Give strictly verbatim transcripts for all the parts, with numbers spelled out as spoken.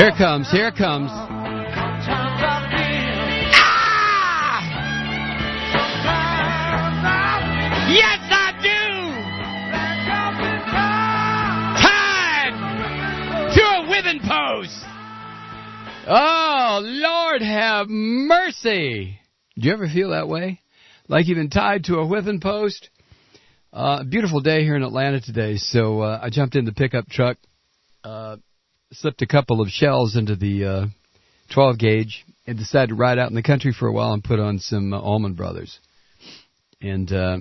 Here it comes, here it comes. Ah! Yes, I do! Tied to a whipping post. Oh, Lord have mercy. Do you ever feel that way? Like you've been tied to a whipping post? Uh, beautiful day here in Atlanta today, so uh, I jumped in the pickup truck, uh, slipped a couple of shells into the uh, twelve gauge, and decided to ride out in the country for a while and put on some uh, Allman Brothers. And uh,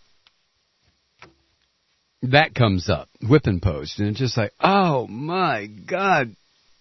that comes up, whipping post, and it's just like, oh my God.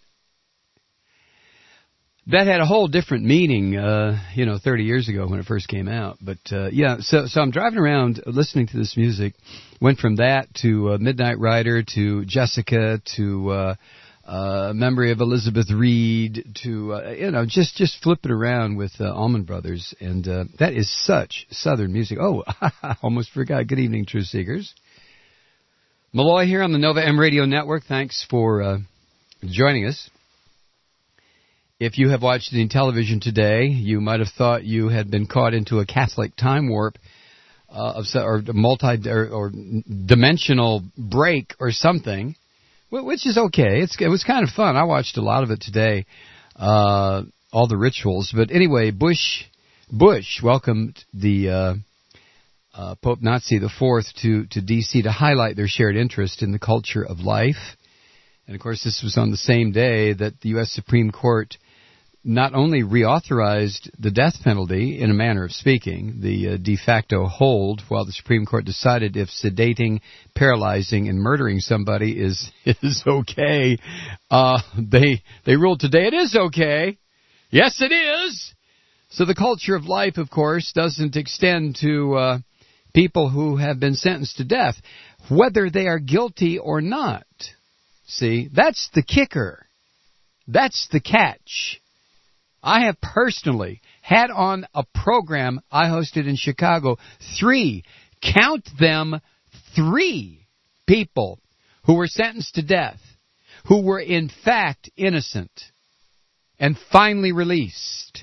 That had a whole different meaning, uh, you know, thirty years ago when it first came out. But, uh, yeah, so so I'm driving around listening to this music, went from that to uh, Midnight Rider to Jessica to uh, uh, Memory of Elizabeth Reed to, uh, you know, just, just flipping around with uh, Allman Brothers. And uh, that is such Southern music. Oh, I almost forgot. Good evening, Truth Seekers. Malloy here on the Nova M Radio Network. Thanks for uh, joining us. If you have watched any television today, you might have thought you had been caught into a Catholic time warp uh, of or multi or, or dimensional break or something, which is okay. It's, it was kind of fun. I watched a lot of it today, uh, all the rituals. But anyway, Bush Bush welcomed the uh, uh, Pope Nazi the Fourth to to D C to highlight their shared interest in the culture of life. And of course, this was on the same day that the U S Supreme Court not only reauthorized the death penalty, in a manner of speaking, the uh, de facto hold, while the Supreme Court decided if sedating, paralyzing, and murdering somebody is is okay, uh, they they ruled today it is okay. Yes, it is. So the culture of life, of course, doesn't extend to uh, people who have been sentenced to death, whether they are guilty or not. See, that's the kicker. That's the catch. I have personally had on a program I hosted in Chicago three, count them, three people who were sentenced to death, who were in fact innocent and finally released.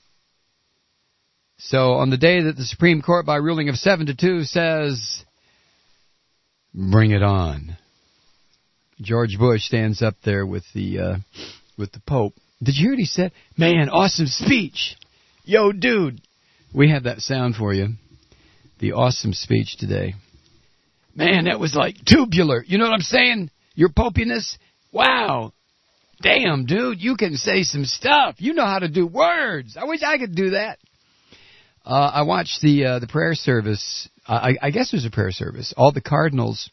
So on the day that the Supreme Court, by ruling of seven to two, says, bring it on, George Bush stands up there with the uh, with the Pope. Did you hear what he said? Man, awesome speech. Yo, dude. We have that sound for you. The awesome speech today. Man, that was like tubular. You know what I'm saying? Your popiness? Wow. Damn, dude, you can say some stuff. You know how to do words. I wish I could do that. Uh, I watched the uh, the prayer service. I, I guess it was a prayer service. All the cardinals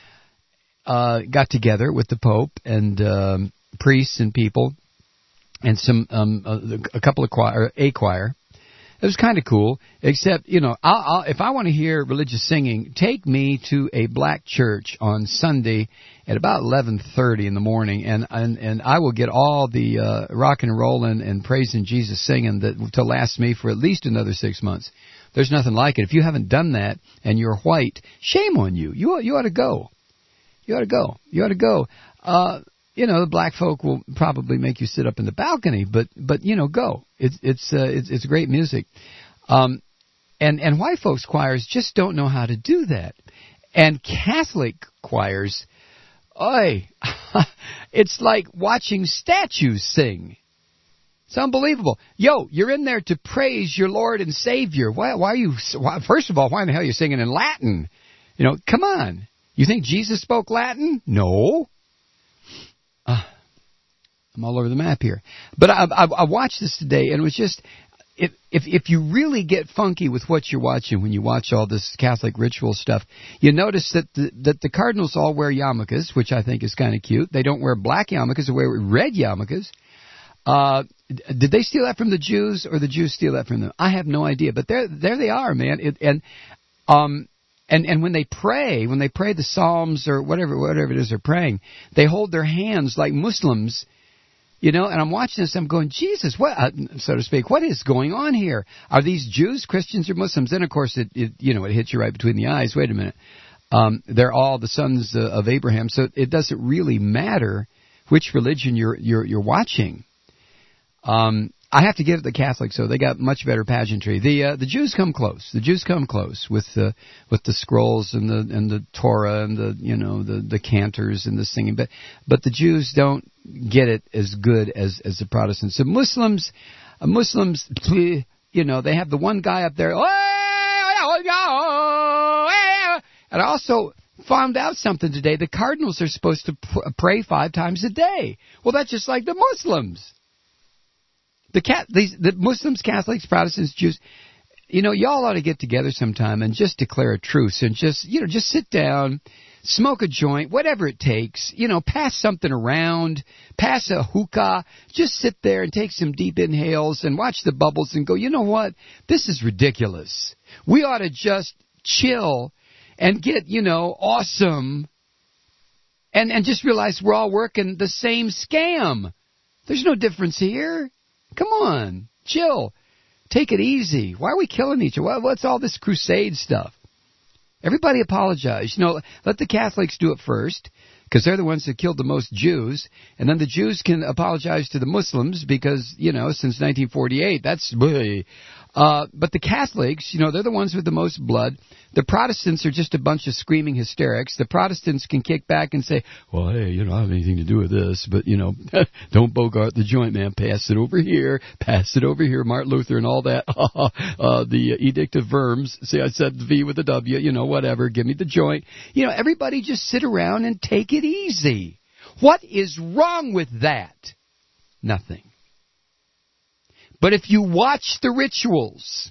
uh, got together with the Pope and um, priests and people. And some, um, a, a couple of choir, a choir. It was kind of cool, except, you know, I'll, I'll, if I want to hear religious singing, take me to a black church on Sunday at about eleven thirty in the morning, and and, and I will get all the uh, rock and rolling and praising Jesus singing that to last me for at least another six months. There's nothing like it. If you haven't done that and you're white, shame on you. You you ought to go. You ought to go. You ought to go. Uh, You know, the black folk will probably make you sit up in the balcony, but but you know, go. It's it's uh, it's, it's great music, um, and and white folks choirs just don't know how to do that, and Catholic choirs, oi, it's like watching statues sing. It's unbelievable. Yo, you're in there to praise your Lord and Savior. Why why are you? Why, first of all, why in the hell are you singing in Latin? You know, come on. You think Jesus spoke Latin? No. Uh, I'm all over the map here. But I, I, I watched this today, and it was just, if, if if you really get funky with what you're watching when you watch all this Catholic ritual stuff, you notice that the, that the cardinals all wear yarmulkes, which I think is kind of cute. They don't wear black yarmulkes, they wear red yarmulkes. Uh, did they steal that from the Jews, or the Jews steal that from them? I have no idea. But there there they are, man. It, and um. And and when they pray, when they pray the Psalms or whatever whatever it is they're praying, they hold their hands like Muslims, you know. And I'm watching this, I'm going, Jesus, what, uh, so to speak, what is going on here? Are these Jews, Christians, or Muslims? Then of course it, it you know it hits you right between the eyes. Wait a minute, um, they're all the sons uh, of Abraham, so it doesn't really matter which religion you're you're you're watching. Um, I have to give it the Catholics, so they got much better pageantry. The uh, the Jews come close. The Jews come close with the with the scrolls and the and the Torah and the you know the the cantors and the singing, but but the Jews don't get it as good as as the Protestants. The Muslims, uh, Muslims, you know, they have the one guy up there. And I also found out something today. The cardinals are supposed to pr- pray five times a day. Well, that's just like the Muslims. The cat, these, the Muslims, Catholics, Protestants, Jews, you know, y'all ought to get together sometime and just declare a truce and just, you know, just sit down, smoke a joint, whatever it takes, you know, pass something around, pass a hookah, just sit there and take some deep inhales and watch the bubbles and go, you know what, this is ridiculous. We ought to just chill and get, you know, awesome and, and just realize we're all working the same scam. There's no difference here. Come on, chill. Take it easy. Why are we killing each other? What's all this crusade stuff? Everybody apologize. You know, let the Catholics do it first, because they're the ones that killed the most Jews, and then the Jews can apologize to the Muslims because, you know, since nineteen forty-eight, that's... Uh, but the Catholics, you know, they're the ones with the most blood. The Protestants are just a bunch of screaming hysterics. The Protestants can kick back and say, well, hey, you don't have anything to do with this, but, you know, don't bogart the joint, man. Pass it over here. Pass it over here, Martin Luther and all that. uh, the Edict of Worms. See, I said the V with a W, you know, whatever. Give me the joint. You know, everybody just sit around and take it easy. What is wrong with that? Nothing. But if you watch the rituals,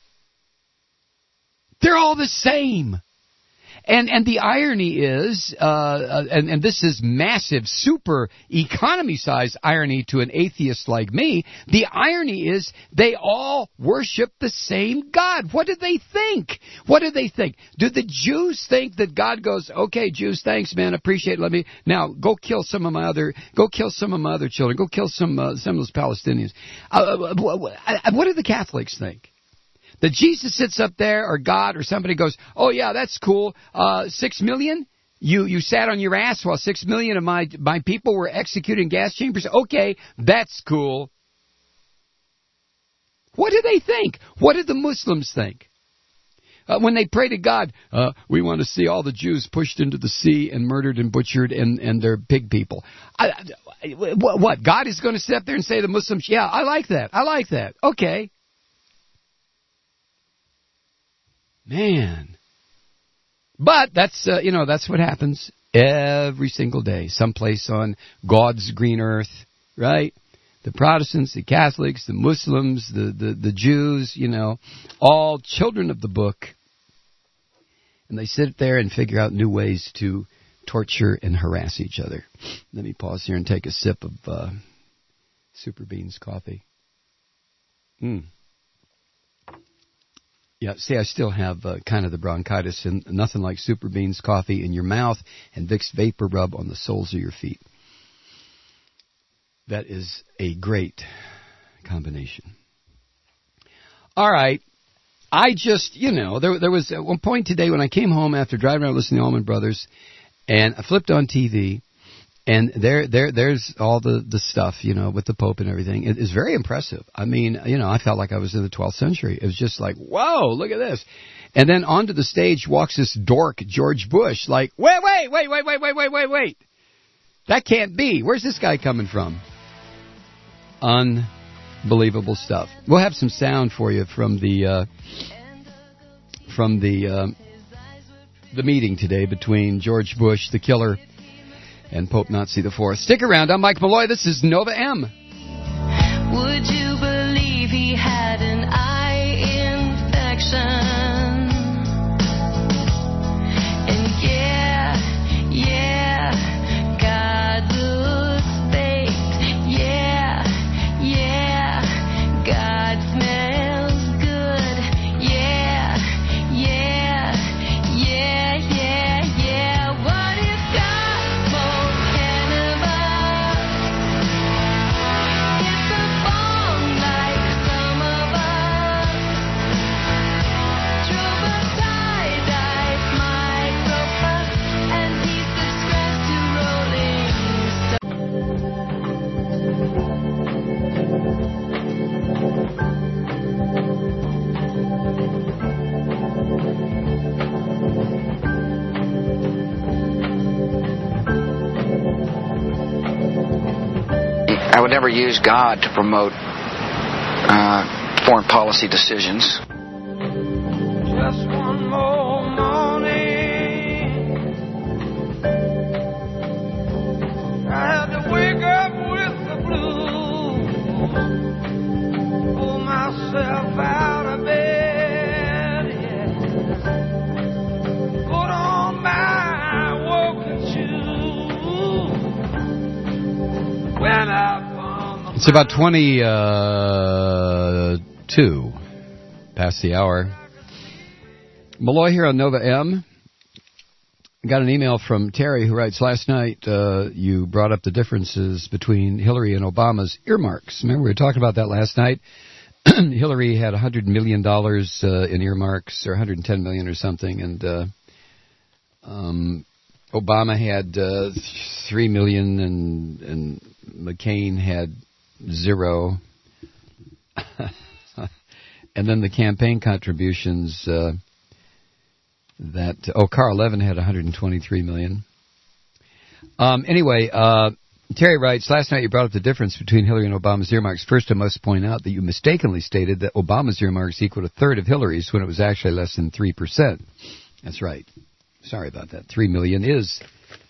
they're all the same. And and the irony is, uh, uh, and, and this is massive, super economy-sized irony to an atheist like me, the irony is they all worship the same God. What do they think? What do they think? Do the Jews think that God goes, okay, Jews, thanks, man, appreciate it, let me, now go kill some of my other, go kill some of my other children, go kill some, uh, some of those Palestinians. Uh, what do the Catholics think? That Jesus sits up there, or God, or somebody goes, oh, yeah, that's cool. Uh, six million? You you sat on your ass while six million of my, my people were executed in gas chambers? Okay, that's cool. What do they think? What did the Muslims think? Uh, when they pray to God, uh, we want to see all the Jews pushed into the sea and murdered and butchered and, and their pig people. I, I, what, God is going to sit up there and say to the Muslims, yeah, I like that. I like that. Okay. Man. But that's, uh, you know, that's what happens every single day, someplace on God's green earth, right? The Protestants, the Catholics, the Muslims, the, the, the Jews, you know, all children of the book. And they sit there and figure out new ways to torture and harass each other. Let me pause here and take a sip of uh, Super Beans coffee. Hmm. Yeah, see, I still have uh, kind of the bronchitis, and nothing like Super Beans coffee in your mouth and Vicks Vapor Rub on the soles of your feet. That is a great combination. All right. I just, you know, there there was at one point today when I came home after driving around listening to Allman Brothers, and I flipped on T V, and there there there's all the, the stuff, you know, with the Pope and everything. It is very impressive. I mean, you know, I felt like I was in the twelfth century. It was just like, whoa, look at this. And then onto the stage walks this dork, George Bush, like, wait, wait, wait, wait, wait, wait, wait, wait, wait. That can't be. Where's this guy coming from? Unbelievable stuff. We'll have some sound for you from the uh, from the uh, the meeting today between George Bush, the killer, and Pope Nazi the Fourth. Stick around. I'm Mike Malloy. This is Nova M. Would you believe he had an eye infection? And yeah, yeah, God looks baked. Yeah, yeah, God smells good. Yeah, yeah, yeah, yeah, yeah. What if God smoked cannabis? It's a bomb like some of us. I would never use God to promote uh, foreign policy decisions. Just one more morning, I had to wake up with the blues, pull myself out of bed, yeah. Put on my walking shoes, went up on the It's about twenty-two past the hour. Malloy here on Nova M. Got an email from Terry who writes, last night uh, you brought up the differences between Hillary and Obama's earmarks. Remember, we were talking about that last night. Hillary had one hundred million dollars uh, in earmarks, or one hundred ten million dollars or something, and uh, um, Obama had uh, three million dollars, and, and McCain had zero. And then the campaign contributions... Uh, That oh, Carl Levin had one hundred twenty-three million dollars. Um, anyway, uh, Terry writes, last night you brought up the difference between Hillary and Obama's earmarks. First, I must point out that you mistakenly stated that Obama's earmarks equaled a third of Hillary's when it was actually less than three percent. That's right. Sorry about that. Three million is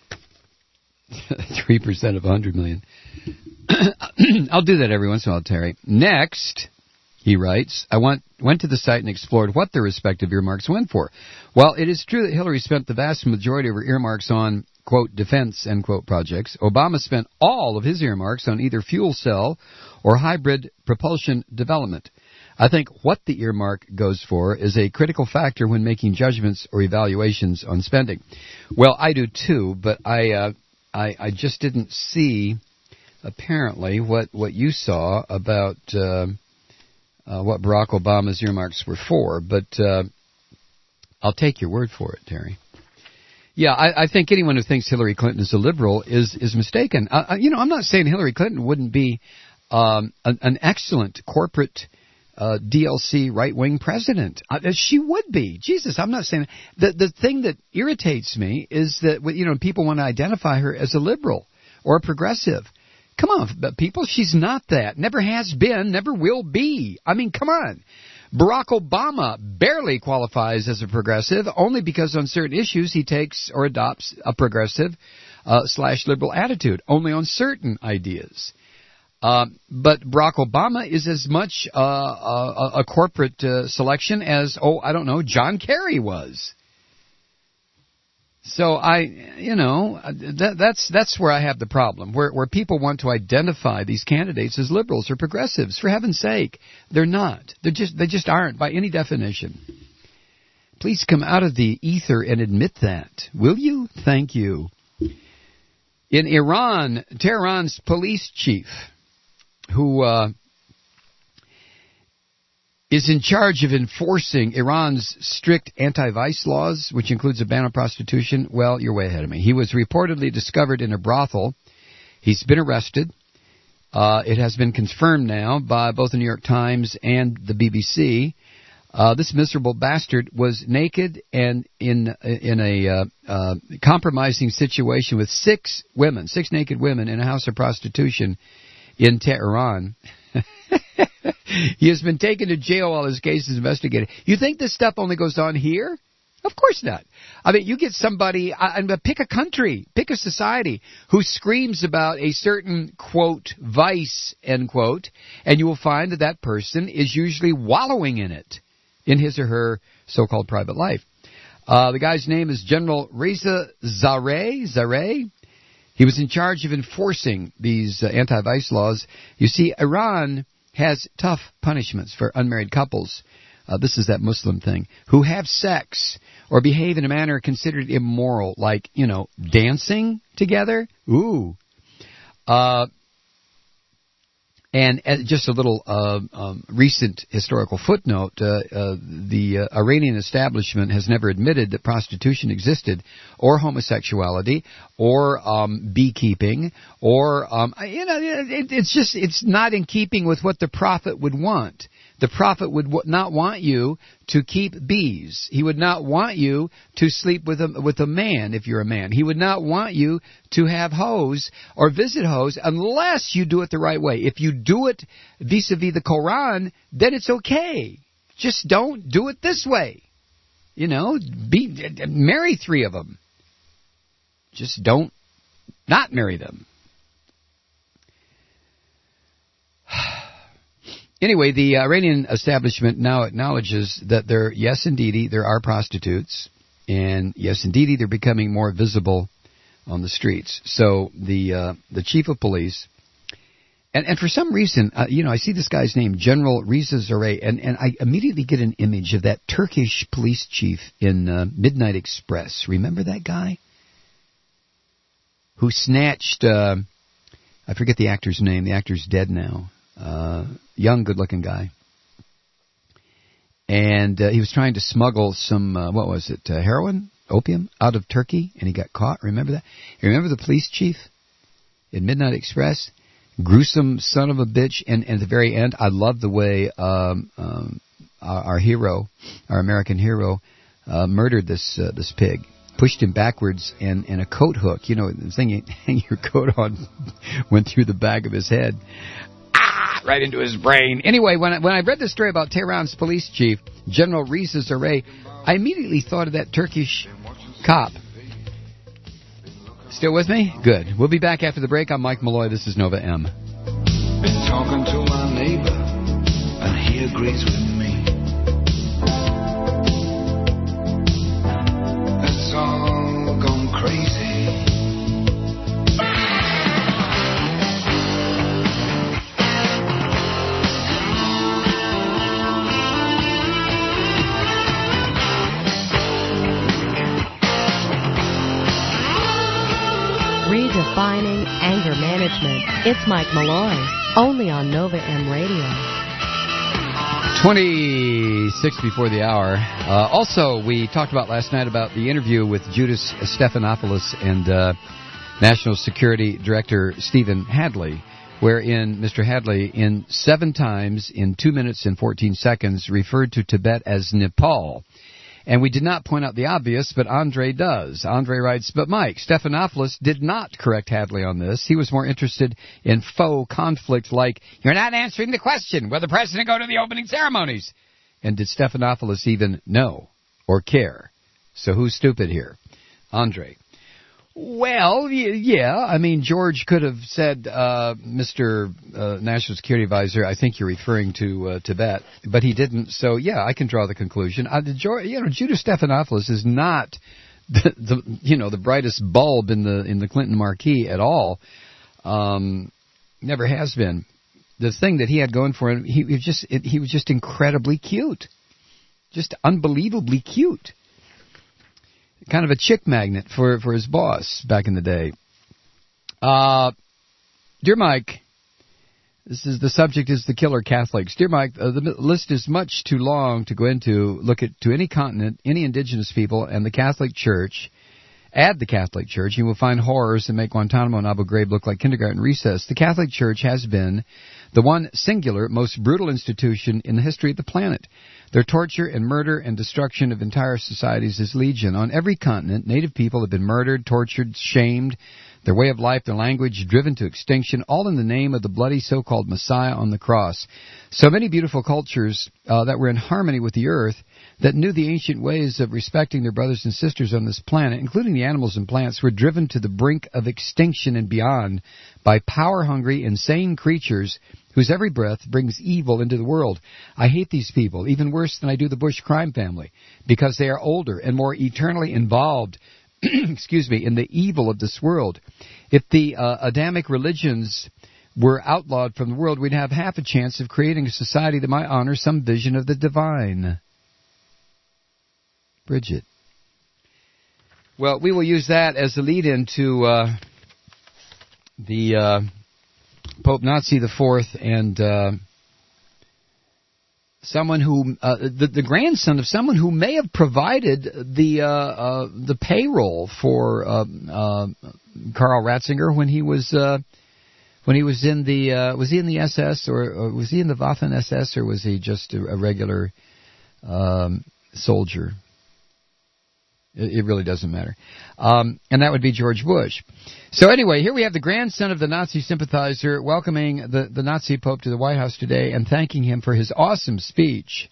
three percent of one hundred million. I'll do that every once in a while, Terry. Next, he writes, I went, went to the site and explored what their respective earmarks went for. While it is true that Hillary spent the vast majority of her earmarks on, quote, defense, end quote, projects, Obama spent all of his earmarks on either fuel cell or hybrid propulsion development. I think what the earmark goes for is a critical factor when making judgments or evaluations on spending. Well, I do too, but I uh, I, I just didn't see, apparently, what, what you saw about... Uh, Uh, what Barack Obama's earmarks were for, but uh, I'll take your word for it, Terry. Yeah, I, I think anyone who thinks Hillary Clinton is a liberal is is mistaken. Uh, you know, I'm not saying Hillary Clinton wouldn't be um, an, an excellent corporate uh, D L C right-wing president. Uh, she would be. Jesus, I'm not saying the the thing that irritates me is that you know people want to identify her as a liberal or a progressive. Come on, people, she's not that. Never has been, never will be. I mean, come on. Barack Obama barely qualifies as a progressive only because on certain issues he takes or adopts a progressive uh, slash liberal attitude, only on certain ideas. Uh, but Barack Obama is as much uh, a, a corporate uh, selection as, oh, I don't know, John Kerry was. So I, you know, that, that's that's where I have the problem, where where people want to identify these candidates as liberals or progressives. For heaven's sake, they're not. They're just they just aren't by any definition. Please come out of the ether and admit that, will you? Thank you. In Iran, Tehran's police chief, who uh, is in charge of enforcing Iran's strict anti-vice laws, which includes a ban on prostitution, well, you're way ahead of me. He was reportedly discovered in a brothel. He's been arrested. Uh, it has been confirmed now by both the New York Times and the B B C. Uh, this miserable bastard was naked and in in a uh, uh, compromising situation with six women, six naked women in a house of prostitution in Tehran. He has been taken to jail while his case is investigated. You think this stuff only goes on here? Of course not. I mean, you get somebody, uh, pick a country, pick a society who screams about a certain, quote, vice, end quote, and you will find that that person is usually wallowing in it, in his or her so-called private life. Uh, the guy's name is General Reza Zareh. Zareh. He was in charge of enforcing these uh, anti-vice laws. You see, Iran has tough punishments for unmarried couples. Uh, this is that Muslim thing, who have sex or behave in a manner considered immoral, like, you know, dancing together. Ooh. Uh, and uh, just a little uh, um, recent historical footnote, uh, uh, the uh, Iranian establishment has never admitted that prostitution existed, or homosexuality, or um, beekeeping, or, um, you know, it, it's just, it's not in keeping with what the prophet would want. The prophet would w- not want you to keep bees. He would not want you to sleep with a, with a man if you're a man. He would not want you to have hoes or visit hoes unless you do it the right way. If you do it vis-a-vis the Quran, then it's okay. Just don't do it this way. You know, be, marry three of them. Just don't not marry them. Anyway, the Iranian establishment now acknowledges that there, yes, indeedy, there are prostitutes, and yes, indeedy, they're becoming more visible on the streets. So the uh, the chief of police, and, and for some reason, uh, you know, I see this guy's name, General Reza Zareh, and, and I immediately get an image of that Turkish police chief in uh, Midnight Express. Remember that guy? Who snatched, uh, I forget the actor's name, the actor's dead now. Uh, young, good-looking guy. And uh, he was trying to smuggle some, uh, what was it, uh, heroin, opium, out of Turkey, and he got caught. Remember that? You remember the police chief in Midnight Express? Gruesome son of a bitch. And, and at the very end, I love the way um, um, our, our hero, our American hero, uh, murdered this uh, this pig. Pushed him backwards, and, and a coat hook, you know, the thing you hang your coat on, went through the back of his head. Right into his brain. Anyway, when I, when I read the story about Tehran's police chief, General Reza Zareh, I immediately thought of that Turkish cop. Still with me? Good. We'll be back after the break. I'm Mike Malloy. This is Nova M. Been talking to my neighbor, and he agrees with me. It's all gone crazy. Redefining anger management. It's Mike Malloy, only on Nova M Radio. twenty-six before the hour. Uh, also, we talked about last night about the interview with Judas Stephanopoulos and uh, National Security Director Stephen Hadley, wherein Mister Hadley, in seven times in two minutes and fourteen seconds, referred to Tibet as Nepal. And we did not point out the obvious, but Andre does. Andre writes, but Mike, Stephanopoulos did not correct Hadley on this. He was more interested in faux conflict like, you're not answering the question, will the president go to the opening ceremonies? And did Stephanopoulos even know or care? So who's stupid here? Andre. Well, y- yeah, I mean, George could have said, uh, Mister Uh, National Security Advisor, I think you're referring to uh, Tibet, but he didn't. So, yeah, I can draw the conclusion. Uh, the, you know, Judas Stephanopoulos is not the, the you know the brightest bulb in the in the Clinton marquee at all. Um, never has been. The thing that he had going for him, he, he was just it, he was just incredibly cute, just unbelievably cute. Kind of a chick magnet for, for his boss back in the day. Uh, dear Mike, this is the subject is the killer Catholics. Dear Mike, uh, the list is much too long to go into. Look at to any continent, any indigenous people, and the Catholic Church. Add the Catholic Church, you will find horrors that make Guantanamo and Abu Ghraib look like kindergarten recess. The Catholic Church has been the one singular, most brutal institution in the history of the planet. Their torture and murder and destruction of entire societies is legion. On every continent, native people have been murdered, tortured, shamed, their way of life, their language driven to extinction, all in the name of the bloody so-called Messiah on the cross. So many beautiful cultures uh, that were in harmony with the earth, that knew the ancient ways of respecting their brothers and sisters on this planet, including the animals and plants, were driven to the brink of extinction and beyond by power-hungry, insane creatures whose every breath brings evil into the world. I hate these people, even worse than I do the Bush crime family, because they are older and more eternally involved excuse me, in the evil of this world. If the uh, Adamic religions were outlawed from the world, we'd have half a chance of creating a society that might honor some vision of the divine. Bridget. Well, we will use that as a lead-in to uh, the uh, Pope Nazi the Fourth and uh, someone who, uh, the, the grandson of someone who may have provided the uh, uh, the payroll for uh, uh, Karl Ratzinger when he was uh, when he was in the uh, was he in the S S or, or was he in the Waffen S S or was he just a, a regular um, soldier? It, it really doesn't matter. Um, and that would be George Bush. So anyway, here we have the grandson of the Nazi sympathizer welcoming the, the Nazi Pope to the White House today and thanking him for his awesome speech.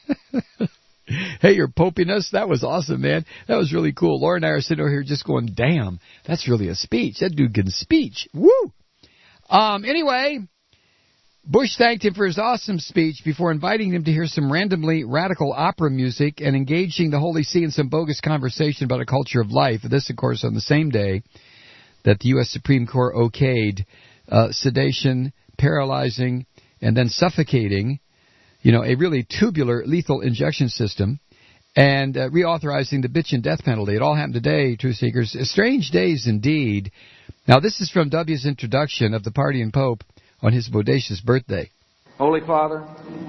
Hey, your popiness, that was awesome, man. That was really cool. Laura and I are sitting over here just going, damn, that's really a speech. That dude can speech. Woo! Um, anyway, Bush thanked him for his awesome speech before inviting him to hear some randomly radical opera music and engaging the Holy See in some bogus conversation about a culture of life. This, of course, on the same day that the U S Supreme Court okayed uh, sedation, paralyzing, and then suffocating, you know, a really tubular lethal injection system, and uh, reauthorizing the bitchin' death penalty. It all happened today, Truth Seekers. Strange days indeed. Now, this is from W's introduction of the Party and Pope on his bodacious birthday. Holy Father,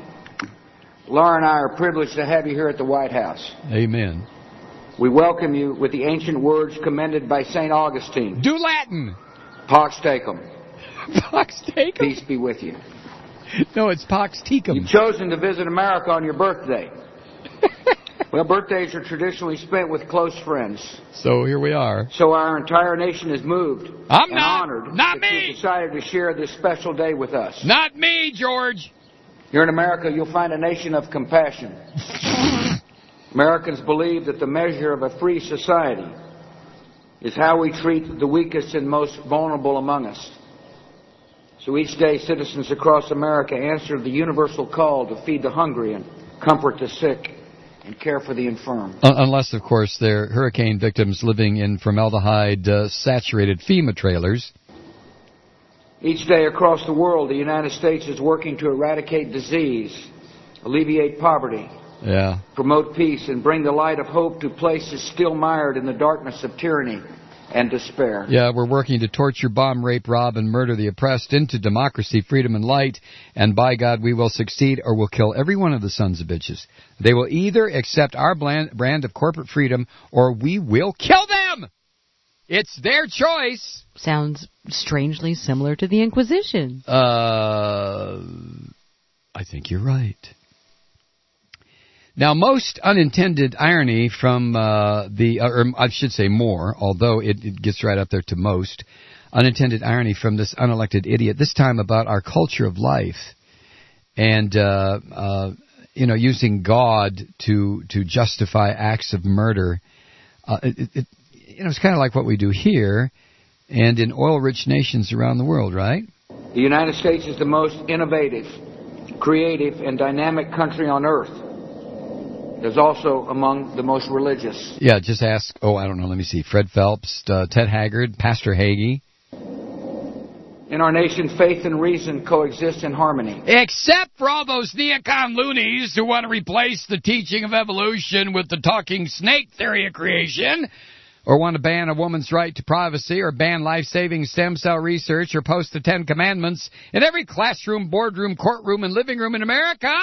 Laura and I are privileged to have you here at the White House. Amen. We welcome you with the ancient words commended by Saint Augustine. Do Latin. Pax tecum. Pax tecum? Peace be with you. No, it's Pax tecum. You've chosen to visit America on your birthday. Well, birthdays are traditionally spent with close friends. So here we are. So our entire nation is moved I'm and not, honored not that me. you decided to share this special day with us. Not me, George. Here in America, you'll find a nation of compassion. Americans believe that the measure of a free society is how we treat the weakest and most vulnerable among us. So each day, citizens across America answer the universal call to feed the hungry and comfort the sick and care for the infirm. Uh, unless, of course, they're hurricane victims living in formaldehyde-saturated uh, FEMA trailers. Each day across the world, the United States is working to eradicate disease, alleviate poverty, yeah, promote peace, and bring the light of hope to places still mired in the darkness of tyranny and despair. Yeah, we're working to torture, bomb, rape, rob, and murder the oppressed into democracy, freedom, and light. And by God, we will succeed or we'll kill every one of the sons of bitches. They will either accept our brand of corporate freedom or we will kill them. It's their choice. Sounds strangely similar to the Inquisition. Uh, I think you're right. Now, most unintended irony from uh, the, or I should say more, although it, it gets right up there to most, unintended irony from this unelected idiot, this time about our culture of life and, uh, uh, you know, using God to to justify acts of murder. Uh, it, it, you know, it's kind of like what we do here and in oil-rich nations around the world, right? The United States is the most innovative, creative, and dynamic country on earth. It is also among the most religious. Yeah, just ask, oh, I don't know, let me see, Fred Phelps, uh, Ted Haggard, Pastor Hagee. In our nation, faith and reason coexist in harmony. Except for all those neocon loonies who want to replace the teaching of evolution with the talking snake theory of creation, or want to ban a woman's right to privacy, or ban life-saving stem cell research, or post the Ten Commandments in every classroom, boardroom, courtroom, and living room in America.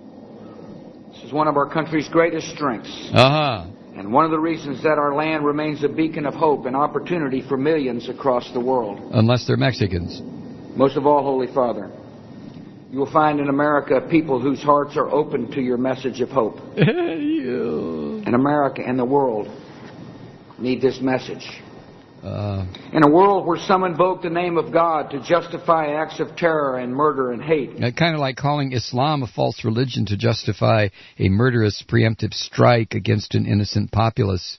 This is one of our country's greatest strengths. Uh-huh. And one of the reasons that our land remains a beacon of hope and opportunity for millions across the world. Unless they're Mexicans. Most of all, Holy Father, you will find in America people whose hearts are open to your message of hope. you. And America and the world need this message. Uh, in a world where some invoke the name of God to justify acts of terror and murder and hate. Kind of like calling Islam a false religion to justify a murderous preemptive strike against an innocent populace.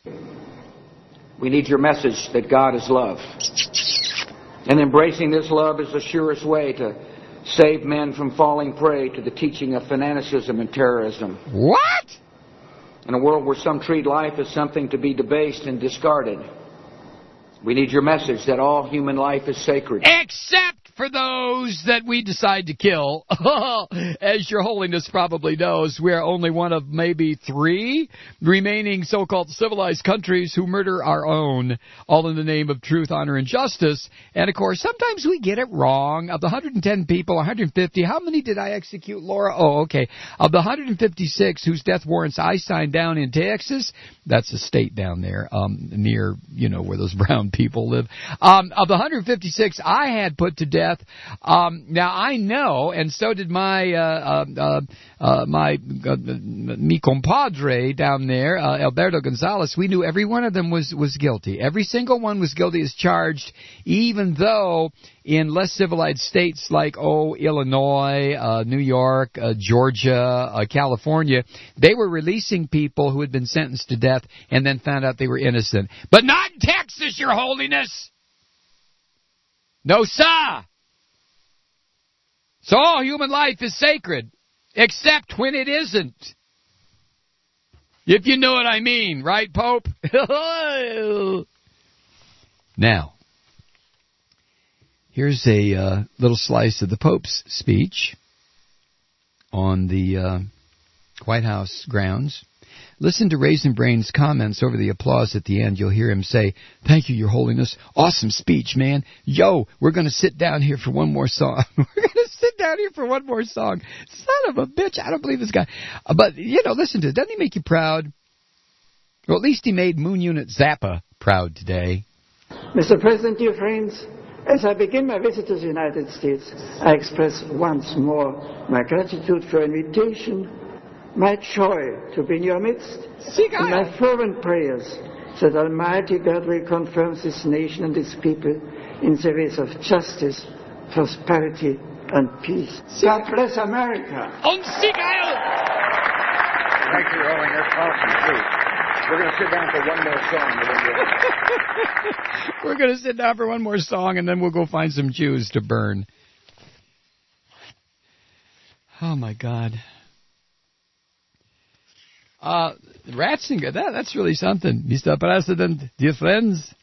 We need your message that God is love. And embracing this love is the surest way to save men from falling prey to the teaching of fanaticism and terrorism. What? In a world where some treat life as something to be debased and discarded, we need your message that all human life is sacred. Except for those that we decide to kill. As Your Holiness probably knows, we are only one of maybe three remaining so-called civilized countries who murder our own, all in the name of truth, honor, and justice. And, of course, sometimes we get it wrong. Of the one hundred ten people, one hundred fifty, how many did I execute, Laura? Oh, okay. Of the one hundred fifty-six whose death warrants I signed down in Texas, that's a state down there um, near, you know, where those brown people live. Um, of the one hundred fifty-six I had put to death, death. Um, now I know, and so did my uh, uh, uh, my uh, mi compadre down there, uh, Alberto Gonzalez. We knew every one of them was was guilty. Every single one was guilty as charged, even though in less civilized states like oh Illinois, uh, New York, uh, Georgia, uh, California, they were releasing people who had been sentenced to death and then found out they were innocent. But not in Texas, Your Holiness. No, sir. So all human life is sacred, except when it isn't. If you know what I mean, right, Pope? Now, here's a uh, little slice of the Pope's speech on the uh, White House grounds. Listen to Raisin Brain's comments over the applause at the end. You'll hear him say, "Thank you, Your Holiness. Awesome speech, man. Yo, we're going to sit down here for one more song." We're going to sit down here for one more song. Son of a bitch. I don't believe this guy. Uh, but, you know, listen to it. Doesn't he make you proud? Well, at least he made Moon Unit Zappa proud today. Mister President, dear friends, as I begin my visit to the United States, I express once more my gratitude for your invitation, my joy to be in your midst, and my fervent prayers that Almighty God will confirm this nation and its people in the ways of justice, prosperity, and peace. God bless America. Und Sieg Heil! Thank you, Your Holiness. Awesome, please. We're going to sit down for one more song. We're going to sit down for one more song, and then we'll go find some Jews to burn. Oh, my God. Uh, Ratzinger, that, that's really something. Mister President, dear friends,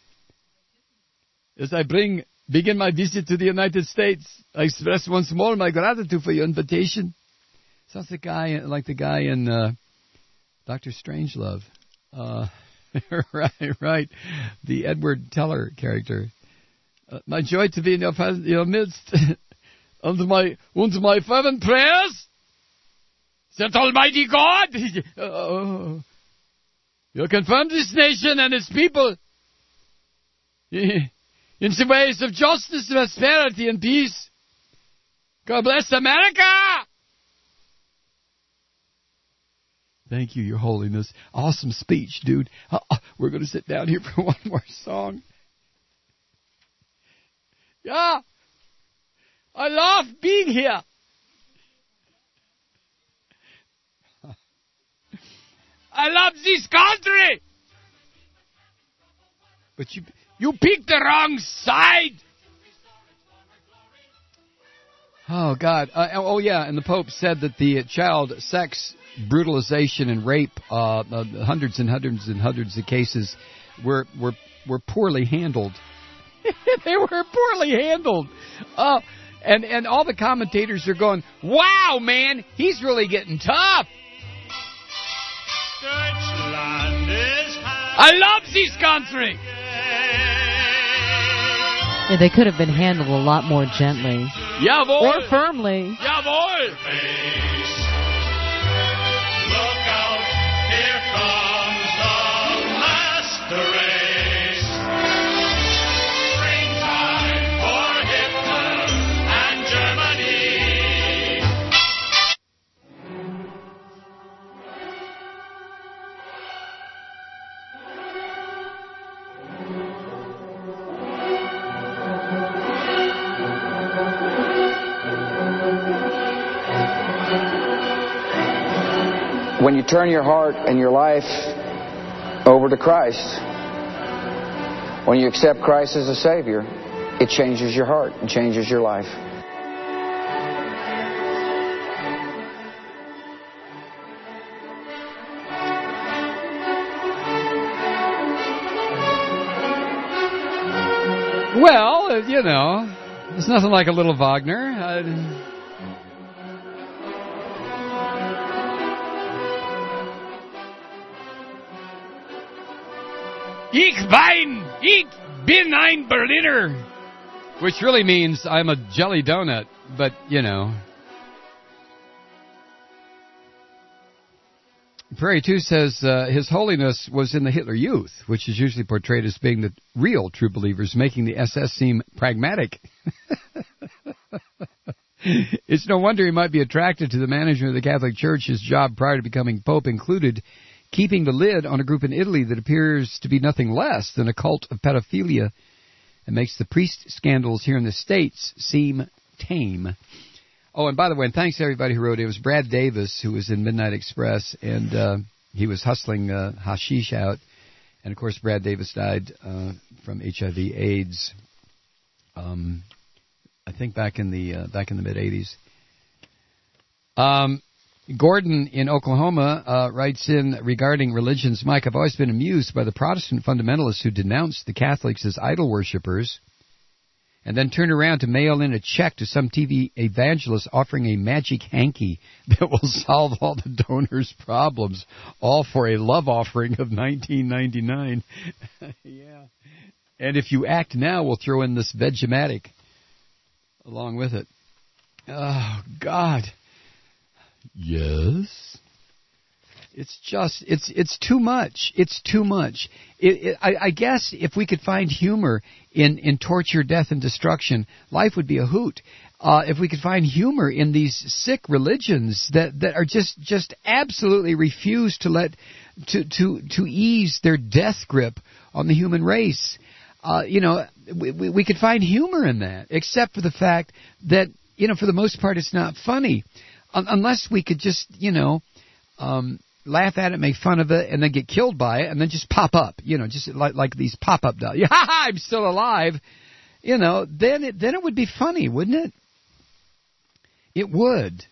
as I bring, begin my visit to the United States, I express once more my gratitude for your invitation. Sounds like, guy, like the guy in uh, Doctor Strangelove. Uh, right, right. The Edward Teller character. Uh, my joy to be in your, your midst, and my, and my fervent prayers, that Almighty God uh, will confirm this nation and its people in the ways of justice, prosperity, and peace. God bless America! Thank you, Your Holiness. Awesome speech, dude. Uh, we're going to sit down here for one more song. Yeah, I love being here. I love this country. But you you picked the wrong side. Oh, God. Uh, oh, yeah, and the Pope said that the child sex brutalization and rape, uh, uh, hundreds and hundreds and hundreds of cases, were were, were poorly handled. They were poorly handled. Uh, and, and all the commentators are going, wow, man, he's really getting tough. I love this country. Yeah, they could have been handled a lot more gently. Jawohl. Or firmly. Jawohl. Look out, here comes the master race. Springtime for Hitler and Germany. When you turn your heart and your life over to Christ, when you accept Christ as a Savior, it changes your heart and changes your life. Well, you know, it's nothing like a little Wagner. I, Ich bin, ich bin ein Berliner, which really means I'm a jelly donut, but, you know. Prairie two says, uh, His Holiness was in the Hitler Youth, which is usually portrayed as being the real true believers, making the S S seem pragmatic. It's no wonder he might be attracted to the management of the Catholic Church. His job prior to becoming Pope included keeping the lid on a group in Italy that appears to be nothing less than a cult of pedophilia and makes the priest scandals here in the States seem tame. Oh, and by the way, and thanks to everybody who wrote. It was Brad Davis who was in Midnight Express, and uh, he was hustling uh, hashish out. And, of course, Brad Davis died uh, from H I V AIDS, um, I think back in the uh, back in the mid-eighties. Um, Gordon in Oklahoma uh, writes in regarding religions, Mike, I've always been amused by the Protestant fundamentalists who denounce the Catholics as idol worshippers and then turn around to mail in a check to some T V evangelist offering a magic hanky that will solve all the donors' problems, all for a love offering of nineteen ninety-nine. Yeah. And if you act now, we'll throw in this Vegematic along with it. Oh, God. Yes. It's just, it's it's too much. It's too much. It, it, I, I guess if we could find humor in, in torture, death, and destruction, life would be a hoot. Uh, if we could find humor in these sick religions that, that are just, just absolutely refuse to let to, to to ease their death grip on the human race, uh, you know, we, we, we could find humor in that. Except for the fact that, you know, for the most part, it's not funny, um, unless we could just, you know. Um, laugh at it, make fun of it, and then get killed by it, and then just pop up, you know, just like like these pop-up dolls. Ha ha! I'm still alive, you know. Then it then it would be funny, wouldn't it? It would.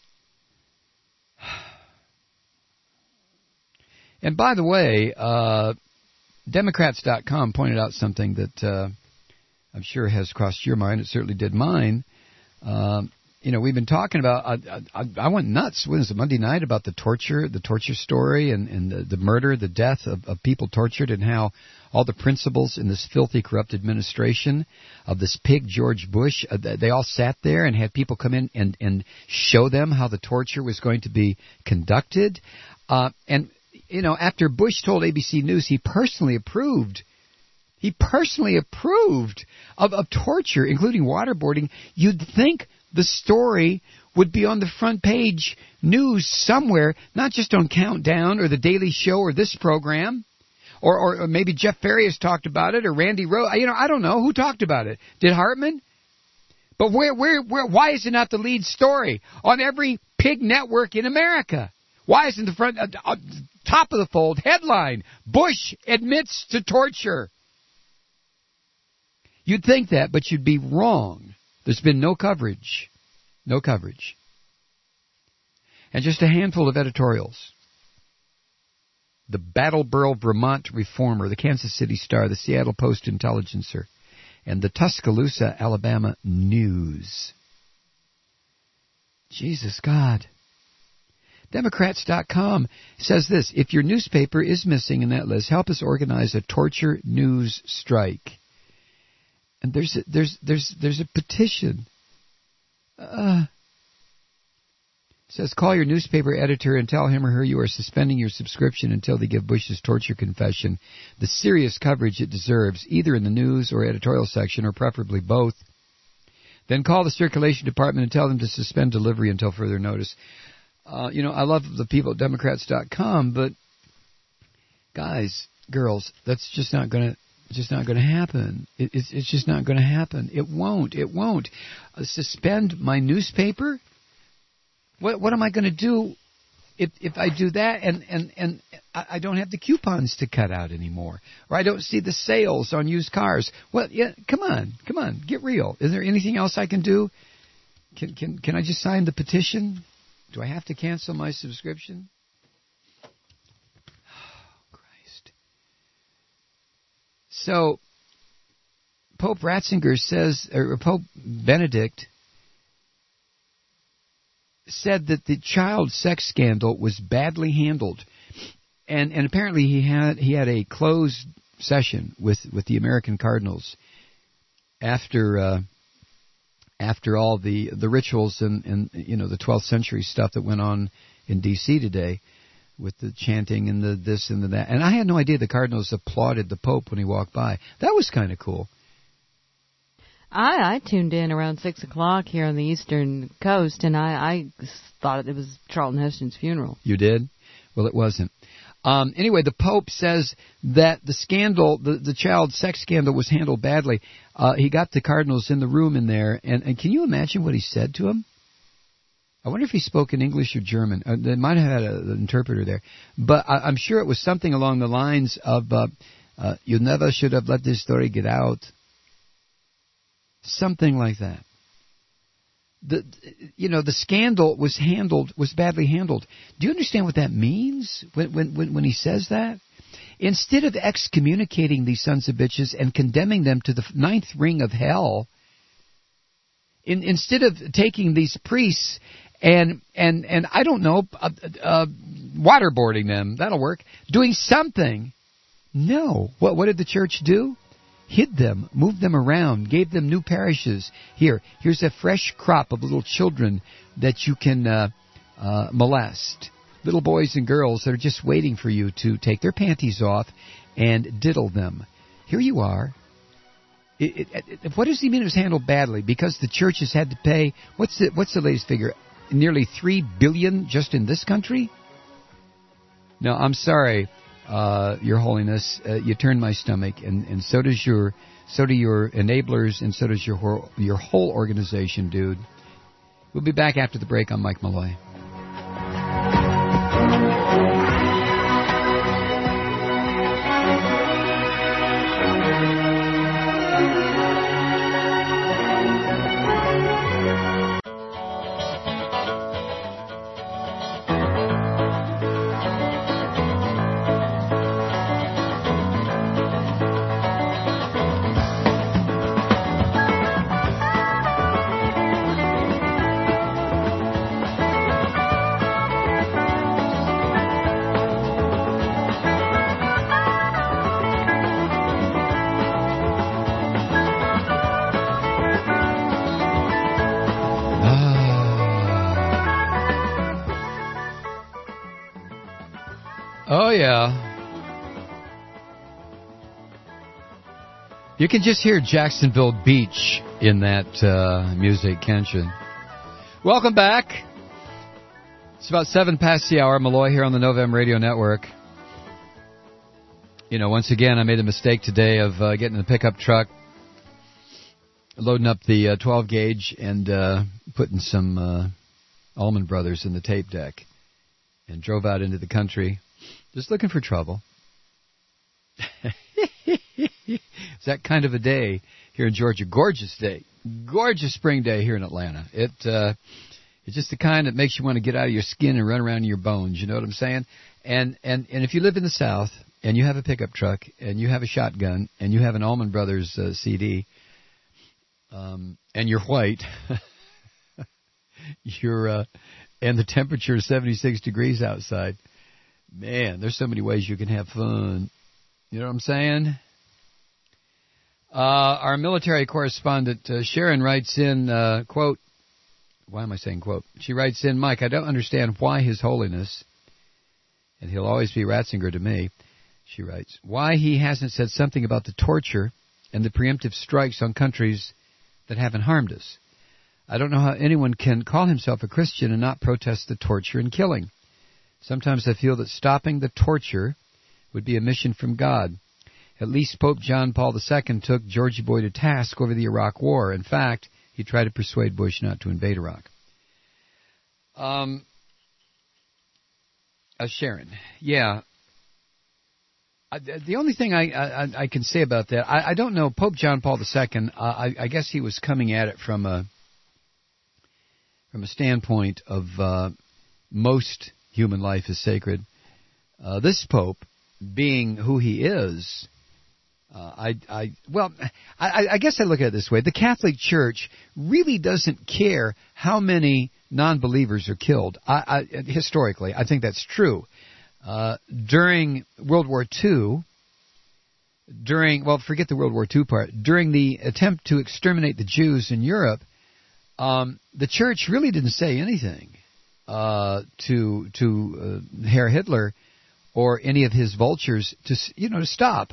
And by the way, uh, Democrats dot com pointed out something that uh, I'm sure has crossed your mind. It certainly did mine. Um, You know, we've been talking about, I, I, I went nuts, when was it, Monday night, about the torture, the torture story and, and the, the murder, the death of, of people tortured, and how all the principals in this filthy, corrupt administration of this pig George Bush, uh, they all sat there and had people come in and, and show them how the torture was going to be conducted. Uh, and, you know, after Bush told A B C News he personally approved He personally approved of, of torture, including waterboarding, you'd think the story would be on the front page news somewhere, not just on Countdown or The Daily Show or this program, or, or, or maybe Jeff Farias talked about it, or Randy Rose. You know, I don't know who talked about it. Did Hartman? But where, where, where? Why is it not the lead story on every pig network in America? Why isn't the front, uh, uh, top of the fold headline: Bush admits to torture? You'd think that, but you'd be wrong. There's been no coverage. No coverage. And just a handful of editorials. The Brattleboro, Vermont Reformer, the Kansas City Star, the Seattle Post-Intelligencer, and the Tuscaloosa, Alabama News. Jesus God. Democrats dot com says this: if your newspaper is missing in that list, help us organize a torture news strike. And there's a, there's there's there's a petition. Uh, it says, call your newspaper editor and tell him or her you are suspending your subscription until they give Bush's torture confession the serious coverage it deserves, either in the news or editorial section, or preferably both. Then call the circulation department and tell them to suspend delivery until further notice. Uh, you know, I love the people at Democrats dot com, but guys, girls, that's just not going to. It's just not going to happen. It, it's, it's just not going to happen. It won't. It won't. Uh, suspend my newspaper? What what am I going to do if if I do that and, and, and I, I don't have the coupons to cut out anymore? Or I don't see the sales on used cars? Well, yeah, come on. Come on. Get real. Is there anything else I can do? Can can can I just sign the petition? Do I have to cancel my subscription? So, Pope Ratzinger says, or Pope Benedict said that the child sex scandal was badly handled, and and apparently he had he had a closed session with, with the American cardinals after uh, after all the the rituals and, and you know the twelfth century stuff that went on in D C today, with the chanting and the this and the that. And I had no idea the Cardinals applauded the Pope when he walked by. That was kind of cool. I, I tuned in around six o'clock here on the Eastern Coast, and I, I thought it was Charlton Heston's funeral. You did? Well, it wasn't. Um, anyway, the Pope says that the scandal, the, the child sex scandal, was handled badly. Uh, he got the cardinals in the room in there, and, and can you imagine what he said to them? I wonder if he spoke in English or German. Uh, they might have had a, an interpreter there. But I, I'm sure it was something along the lines of, uh, uh, you never should have let this story get out. Something like that. The, you know, the scandal was handled, was badly handled. Do you understand what that means when, when, when he says that? Instead of excommunicating these sons of bitches and condemning them to the ninth ring of hell, in, instead of taking these priests and, and, and I don't know, uh, uh, waterboarding them, that'll work, doing something. No. What, what did the church do? Hid them, moved them around, gave them new parishes. Here, here's a fresh crop of little children that you can uh, uh, molest. Little boys and girls that are just waiting for you to take their panties off and diddle them. Here you are. It, it, it, what does he mean it was handled badly? Because the church has had to pay, what's the, what's the latest figure? Nearly three billion dollars just in this country? No, I'm sorry. Uh, Your Holiness, uh, you turn my stomach, and, and so does your, so do your enablers, and so does your whole, your whole organization, dude. We'll be back after the break. I'm Mike Malloy. Oh, yeah. You can just hear Jacksonville Beach in that uh, music, can't you? Welcome back. It's about seven past the hour. Malloy here on the Novem Radio Network. You know, once again, I made a mistake today of uh, getting in the pickup truck, loading up the uh, twelve gauge, and uh, putting some uh, Allman Brothers in the tape deck, and drove out into the country. Just looking for trouble. It's that kind of a day here in Georgia. Gorgeous day. Gorgeous spring day here in Atlanta. It uh, It's just the kind that makes you want to get out of your skin and run around in your bones. You know what I'm saying? And, and, and if you live in the South and you have a pickup truck and you have a shotgun and you have an Allman Brothers uh, C D um, and you're white, you're uh, and the temperature is seventy-six degrees outside, man, there's so many ways you can have fun. You know what I'm saying? Uh, our military correspondent, uh, Sharon, writes in, uh, quote, why am I saying quote? She writes in, Mike, I don't understand why His Holiness, and he'll always be Ratzinger to me, she writes, why he hasn't said something about the torture and the preemptive strikes on countries that haven't harmed us. I don't know how anyone can call himself a Christian and not protest the torture and killing. Sometimes I feel that stopping the torture would be a mission from God. At least Pope John Paul the Second took Georgie Boy to task over the Iraq War. In fact, he tried to persuade Bush not to invade Iraq. Um, uh, Sharon, yeah. I, the only thing I, I, I can say about that, I, I don't know, Pope John Paul the Second, uh, I, I guess he was coming at it from a, from a standpoint of uh, most human life is sacred. Uh, this Pope, being who he is, uh, I, I, well, I, I guess I look at it this way. The Catholic Church really doesn't care how many non-believers are killed. I, I, historically, I think that's true. Uh, during World War Two, during, well, forget the World War Two part, during the attempt to exterminate the Jews in Europe, um, the Church really didn't say anything uh, to to uh, Herr Hitler or any of his vultures to, you know, to stop.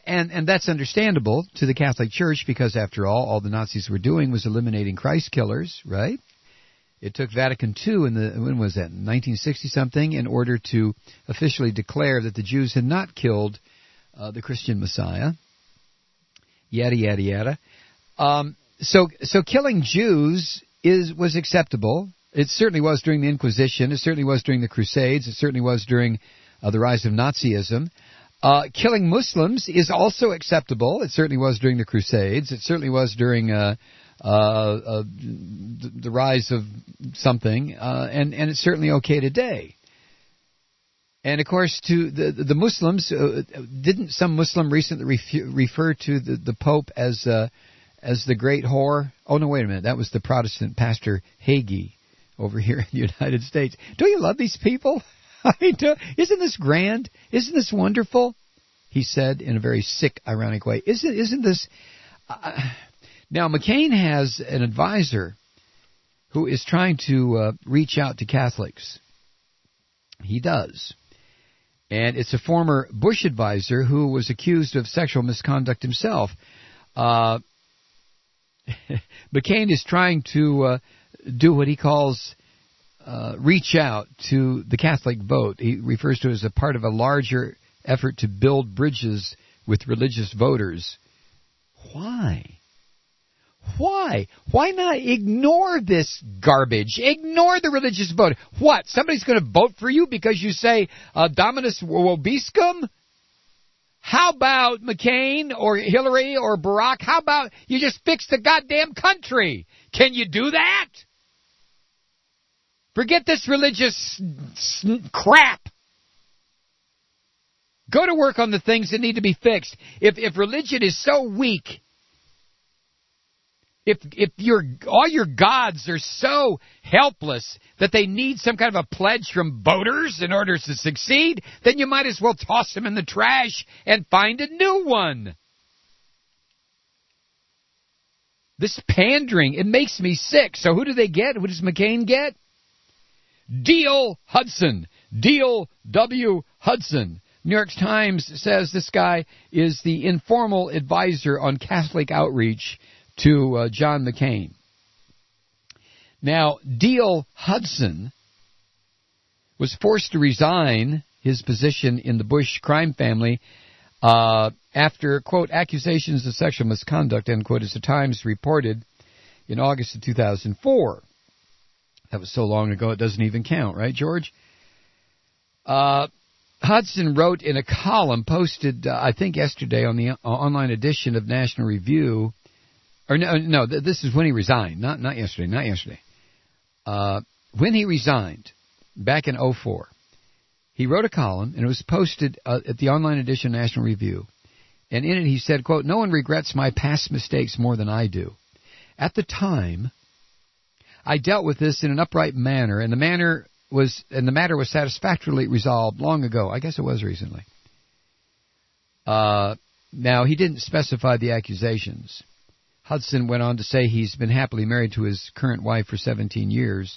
and, and that's understandable to the Catholic Church because, after all, all the Nazis were doing was eliminating Christ killers, right? It took Vatican Two in the, when was that, nineteen sixty something, in order to officially declare that the Jews had not killed uh, the Christian Messiah. Yada, yada, yada. Um, so, so killing Jews is, was acceptable. It certainly was during the Inquisition. It certainly was during the Crusades. It certainly was during uh, the rise of Nazism. Uh, killing Muslims is also acceptable. It certainly was during the Crusades. It certainly was during uh, uh, uh, the, the rise of something, uh, and, and it's certainly okay today. And, of course, to the, the Muslims, uh, didn't some Muslim recently refer, refer to the, the Pope as uh, as the great whore? Oh, no, wait a minute. That was the Protestant pastor Hagee over here in the United States. Don't you love these people? I mean, isn't this grand? Isn't this wonderful? He said in a very sick, ironic way. Isn't isn't this... Uh, now, McCain has an advisor who is trying to uh, reach out to Catholics. He does. And it's a former Bush advisor who was accused of sexual misconduct himself. Uh, McCain is trying to uh, do what he calls uh, reach out to the Catholic vote. He refers to it as a part of a larger effort to build bridges with religious voters. Why? Why? Why not ignore this garbage? Ignore the religious vote. What? Somebody's going to vote for you because you say uh, Dominus Vobiscum? How about McCain or Hillary or Barack? How about you just fix the goddamn country? Can you do that? Forget this religious crap. Go to work on the things that need to be fixed. If if religion is so weak, if if your all your gods are so helpless that they need some kind of a pledge from voters in order to succeed, then you might as well toss them in the trash and find a new one. This pandering, it makes me sick. So who do they get? Who does McCain get? Deal Hudson. Deal W. Hudson. New York Times says this guy is the informal advisor on Catholic outreach to uh, John McCain. Now, Deal Hudson was forced to resign his position in the Bush crime family uh, after, quote, accusations of sexual misconduct, end quote, as the Times reported in August of two thousand four. That was so long ago it doesn't even count, right, George? Uh, Hudson wrote in a column posted, uh, I think, yesterday on the uh, online edition of National Review. Or no, no, this is when he resigned, not not yesterday, not yesterday. Uh, when he resigned, back in oh four, he wrote a column, and it was posted uh, at the online edition of National Review. And in it he said, quote, "No one regrets my past mistakes more than I do. At the time, I dealt with this in an upright manner, and the manner was and the matter was satisfactorily resolved long ago." I guess it was recently. Uh, now, he didn't specify the accusations. Hudson went on to say he's been happily married to his current wife for seventeen years.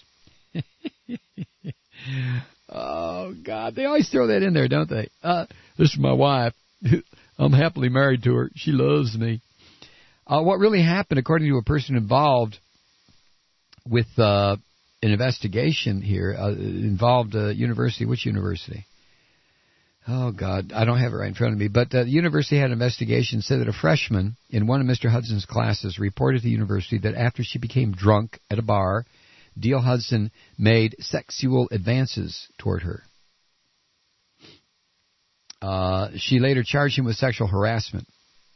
Oh, God. They always throw that in there, don't they? Uh, this is my wife. I'm happily married to her. She loves me. Uh, what really happened, according to a person involved with uh, an investigation here, uh, involved a university. Which university? Oh, God, I don't have it right in front of me. But uh, the university had an investigation, said that a freshman in one of Mister Hudson's classes reported to the university that after she became drunk at a bar, Deal Hudson made sexual advances toward her. Uh, she later charged him with sexual harassment.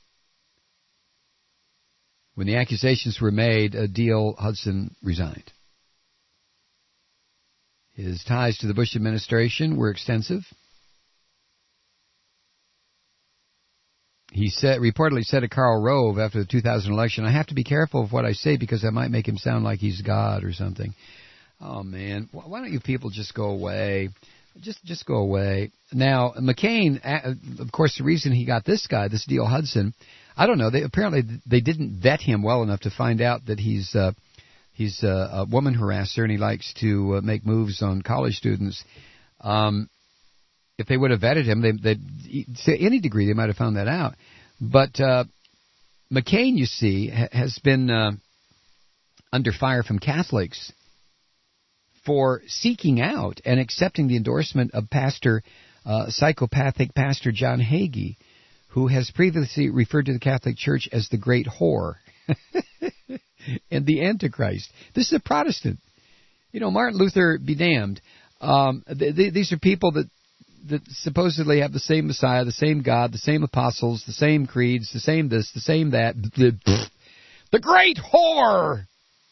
When the accusations were made, uh, Deal Hudson resigned. His ties to the Bush administration were extensive. He said, reportedly said to Karl Rove after the two thousand election, "I have to be careful of what I say because I might make him sound like he's God or something." Oh, man. Why don't you people just go away? Just just go away. Now, McCain, of course, the reason he got this guy, this Deal Hudson, I don't know. They apparently they didn't vet him well enough to find out that he's uh, he's a, a woman harasser and he likes to uh, make moves on college students. Um If they would have vetted him, they, they, to any degree, they might have found that out. But uh, McCain, you see, ha- has been uh, under fire from Catholics for seeking out and accepting the endorsement of Pastor, uh, psychopathic Pastor John Hagee, who has previously referred to the Catholic Church as the Great Whore and the Antichrist. This is a Protestant. You know, Martin Luther be damned. Um, th- th- these are people that, that supposedly have the same Messiah, the same God, the same apostles, the same creeds, the same this, the same that. The, the Great Whore!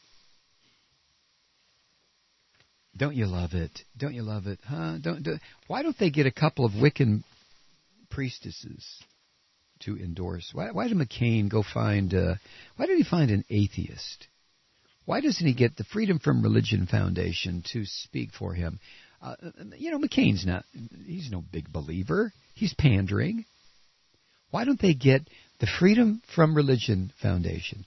Don't you love it? Don't you love it? Huh? Don't, do, why don't they get a couple of Wiccan priestesses to endorse? Why, why did McCain go find, uh, why did he find an atheist? Why doesn't he get the Freedom from Religion Foundation to speak for him? Uh, you know, McCain's not, he's no big believer. He's pandering. Why don't they get the Freedom from Religion Foundation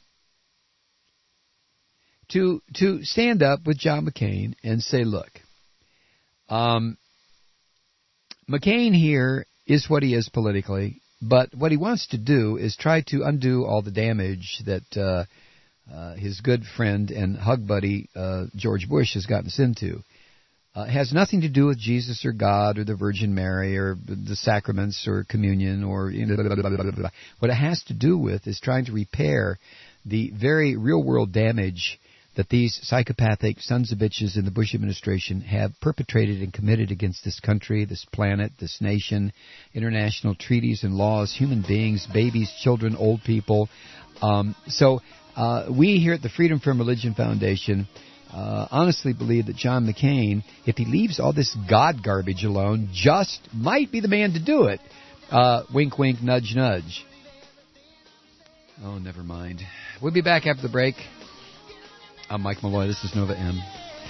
to to stand up with John McCain and say, look, um, McCain here is what he is politically, but what he wants to do is try to undo all the damage that uh, uh, his good friend and hug buddy uh, George Bush has gotten us into. Uh, it has nothing to do with Jesus or God or the Virgin Mary or the sacraments or communion or you know, blah, blah, blah, blah, blah. What it has to do with is trying to repair the very real-world damage that these psychopathic sons of bitches in the Bush administration have perpetrated and committed against this country, this planet, this nation, international treaties and laws, human beings, babies, children, old people. Um, so uh, we here at the Freedom from Religion Foundation uh, honestly believe that John McCain, if he leaves all this God garbage alone, just might be the man to do it. Uh, wink, wink, nudge, nudge. Oh, never mind. We'll be back after the break. I'm Mike Malloy. This is Nova M.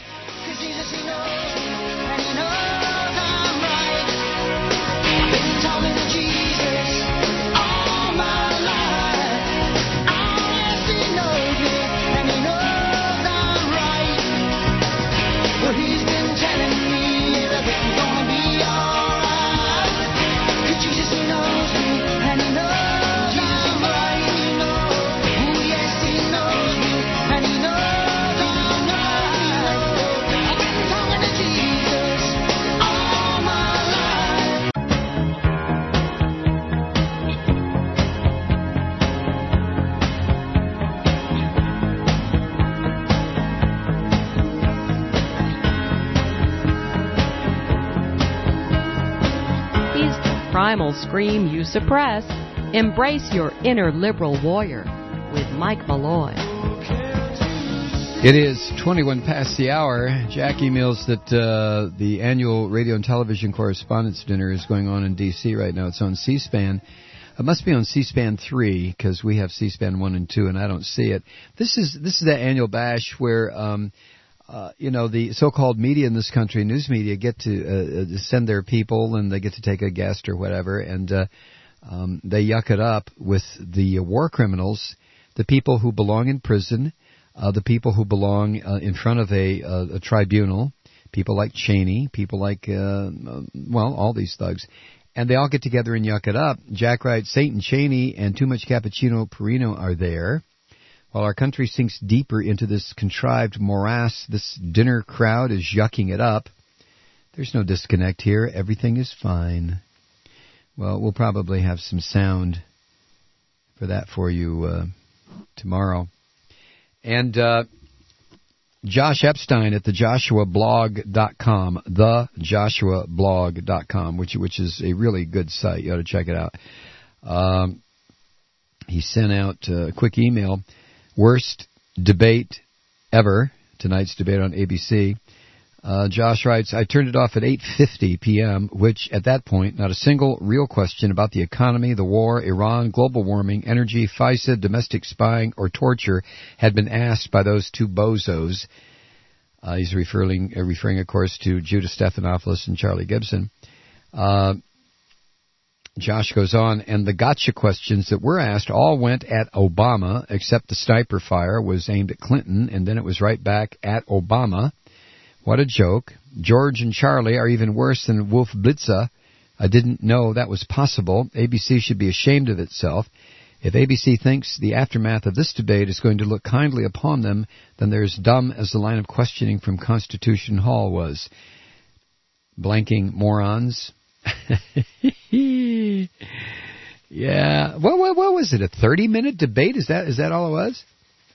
Primal scream you suppress. Embrace your inner liberal warrior with Mike Malloy. It is twenty-one past the hour. Jack emails that uh, the annual Radio and Television Correspondents' Dinner is going on in D C right now. It's on C-SPAN. It must be on C-SPAN three because we have C-SPAN one and two and I don't see it. This is this is that annual bash where um, Uh, you know, the so-called media in this country, news media, get to uh, send their people and they get to take a guest or whatever, and uh, um, they yuck it up with the war criminals, the people who belong in prison, uh, the people who belong uh, in front of a, a, a tribunal, people like Cheney, people like, uh, well, all these thugs. And they all get together and yuck it up. Jack writes, Satan Cheney and Too Much Cappuccino Perino are there. While our country sinks deeper into this contrived morass, this dinner crowd is yucking it up. There's no disconnect here. Everything is fine. Well, we'll probably have some sound for that for you uh, tomorrow. And uh, Josh Epstein at the joshua blog dot com, the joshua blog dot com, which which is a really good site. You ought to check it out. Um, he sent out a quick email. Worst debate ever, tonight's debate on A B C. Uh, Josh writes, I turned it off at eight fifty p.m., which at that point, not a single real question about the economy, the war, Iran, global warming, energy, FISA, domestic spying, or torture had been asked by those two bozos. Uh, he's referring, uh, referring, of course, to Judah Stephanopoulos and Charlie Gibson. Uh, Josh goes on, and the gotcha questions that were asked all went at Obama, except the sniper fire was aimed at Clinton, and then it was right back at Obama. What a joke. George and Charlie are even worse than Wolf Blitzer. I didn't know that was possible. A B C should be ashamed of itself. If A B C thinks the aftermath of this debate is going to look kindly upon them, then they're as dumb as the line of questioning from Constitution Hall was. Blanking morons. Yeah. What, what, what was it, a thirty-minute debate? Is that is that all it was?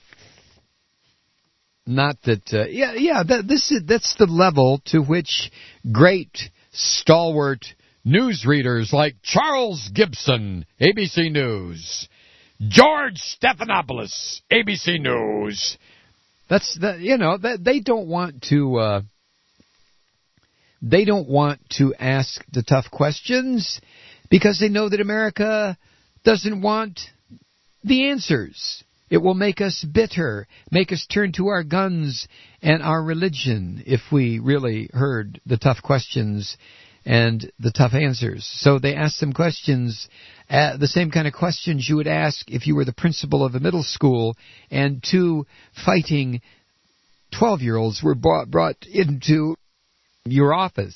Not that, uh, yeah, yeah. That, this is that's the level to which great stalwart newsreaders like Charles Gibson, A B C News, George Stephanopoulos, A B C News. That's that. You know that they don't want to. Uh, they don't want to ask the tough questions because they know that America doesn't want the answers. It will make us bitter, make us turn to our guns and our religion if we really heard the tough questions and the tough answers. So they ask them questions, uh, the same kind of questions you would ask if you were the principal of a middle school and two fighting twelve-year-olds were brought, brought into your office.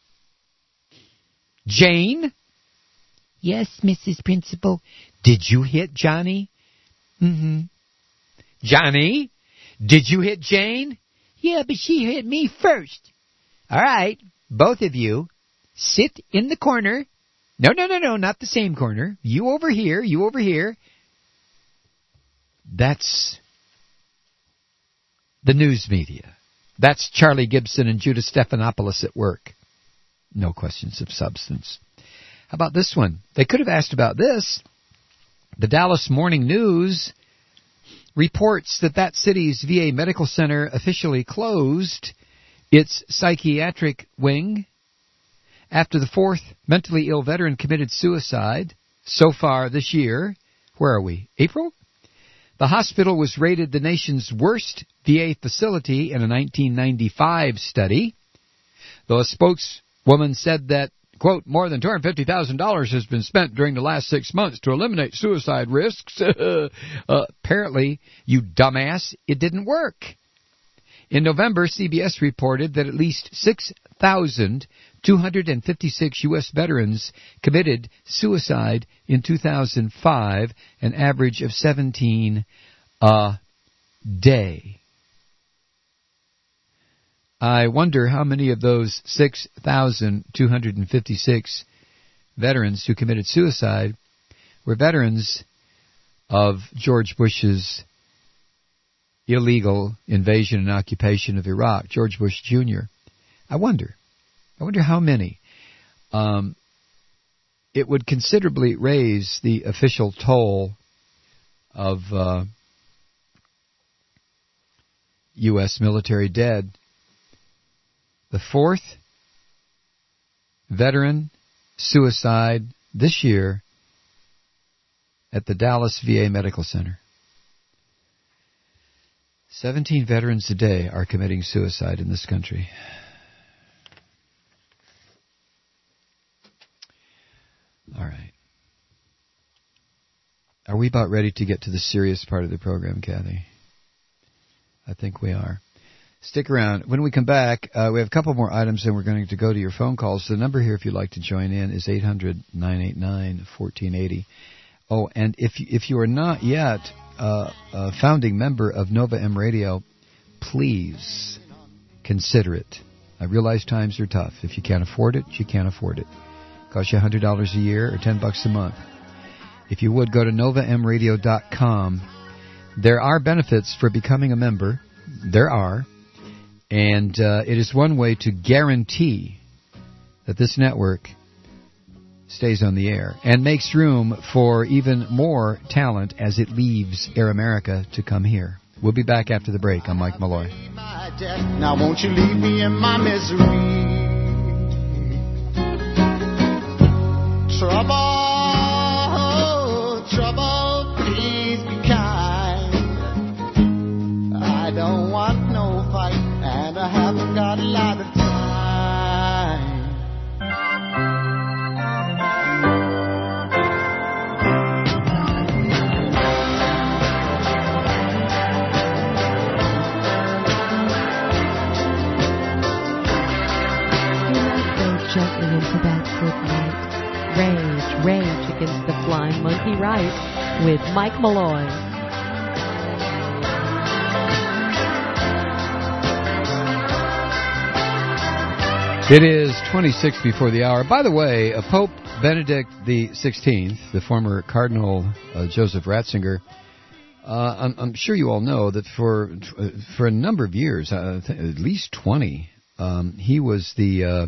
Jane? Yes, Missus Principal. Did you hit Johnny? Mm-hmm. Johnny, did you hit Jane? Yeah, but she hit me first. All right, both of you, sit in the corner. No, no, no, no, not the same corner. You over here, you over here. That's the news media. That's Charlie Gibson and Judah Stephanopoulos at work. No questions of substance. How about this one? They could have asked about this. The Dallas Morning News reports that that city's V A medical center officially closed its psychiatric wing after the fourth mentally ill veteran committed suicide so far this year. Where are we? April? The hospital was rated the nation's worst V A facility in a nineteen ninety-five study, though a spokeswoman said that, quote, more than two hundred fifty thousand dollars has been spent during the last six months to eliminate suicide risks. uh, apparently, you dumbass, it didn't work. In November, C B S reported that at least six thousand two hundred fifty-six U S veterans committed suicide in two thousand five, an average of seventeen a day. I wonder how many of those six thousand two hundred fifty-six veterans who committed suicide were veterans of George Bush's illegal invasion and occupation of Iraq, George Bush Junior I wonder. I wonder how many. Um, it would considerably raise the official toll of uh, U S military dead. The fourth veteran suicide this year at the Dallas V A Medical Center. Seventeen veterans a day are committing suicide in this country. All right. Are we about ready to get to the serious part of the program, Kathy? I think we are. Stick around. When we come back, uh, we have a couple more items, and we're going to go to your phone calls. The number here, if you'd like to join in, is eight hundred nine eight nine one four eight zero. Oh, and if you, if you are not yet uh, a founding member of Nova M Radio, please consider it. I realize times are tough. If you can't afford it, you can't afford it. It costs you one hundred dollars a year or ten bucks a month. If you would, go to nova m radio dot com. There are benefits for becoming a member. There are. And uh, it is one way to guarantee that this network stays on the air and makes room for even more talent as it leaves Air America to come here. We'll be back after the break. I'm Mike Malloy. Now won't you leave me in my misery? Trouble, trouble, please be kind. I don't want no fight, and I haven't got a lot of time. Do not go gently into that good night. Right with Mike Malloy. It is twenty-six before the hour. By the way, uh, Pope Benedict the sixteenth, the former Cardinal uh, Joseph Ratzinger, uh, I'm, I'm sure you all know that for for a number of years, uh, at least twenty, um, he was the uh,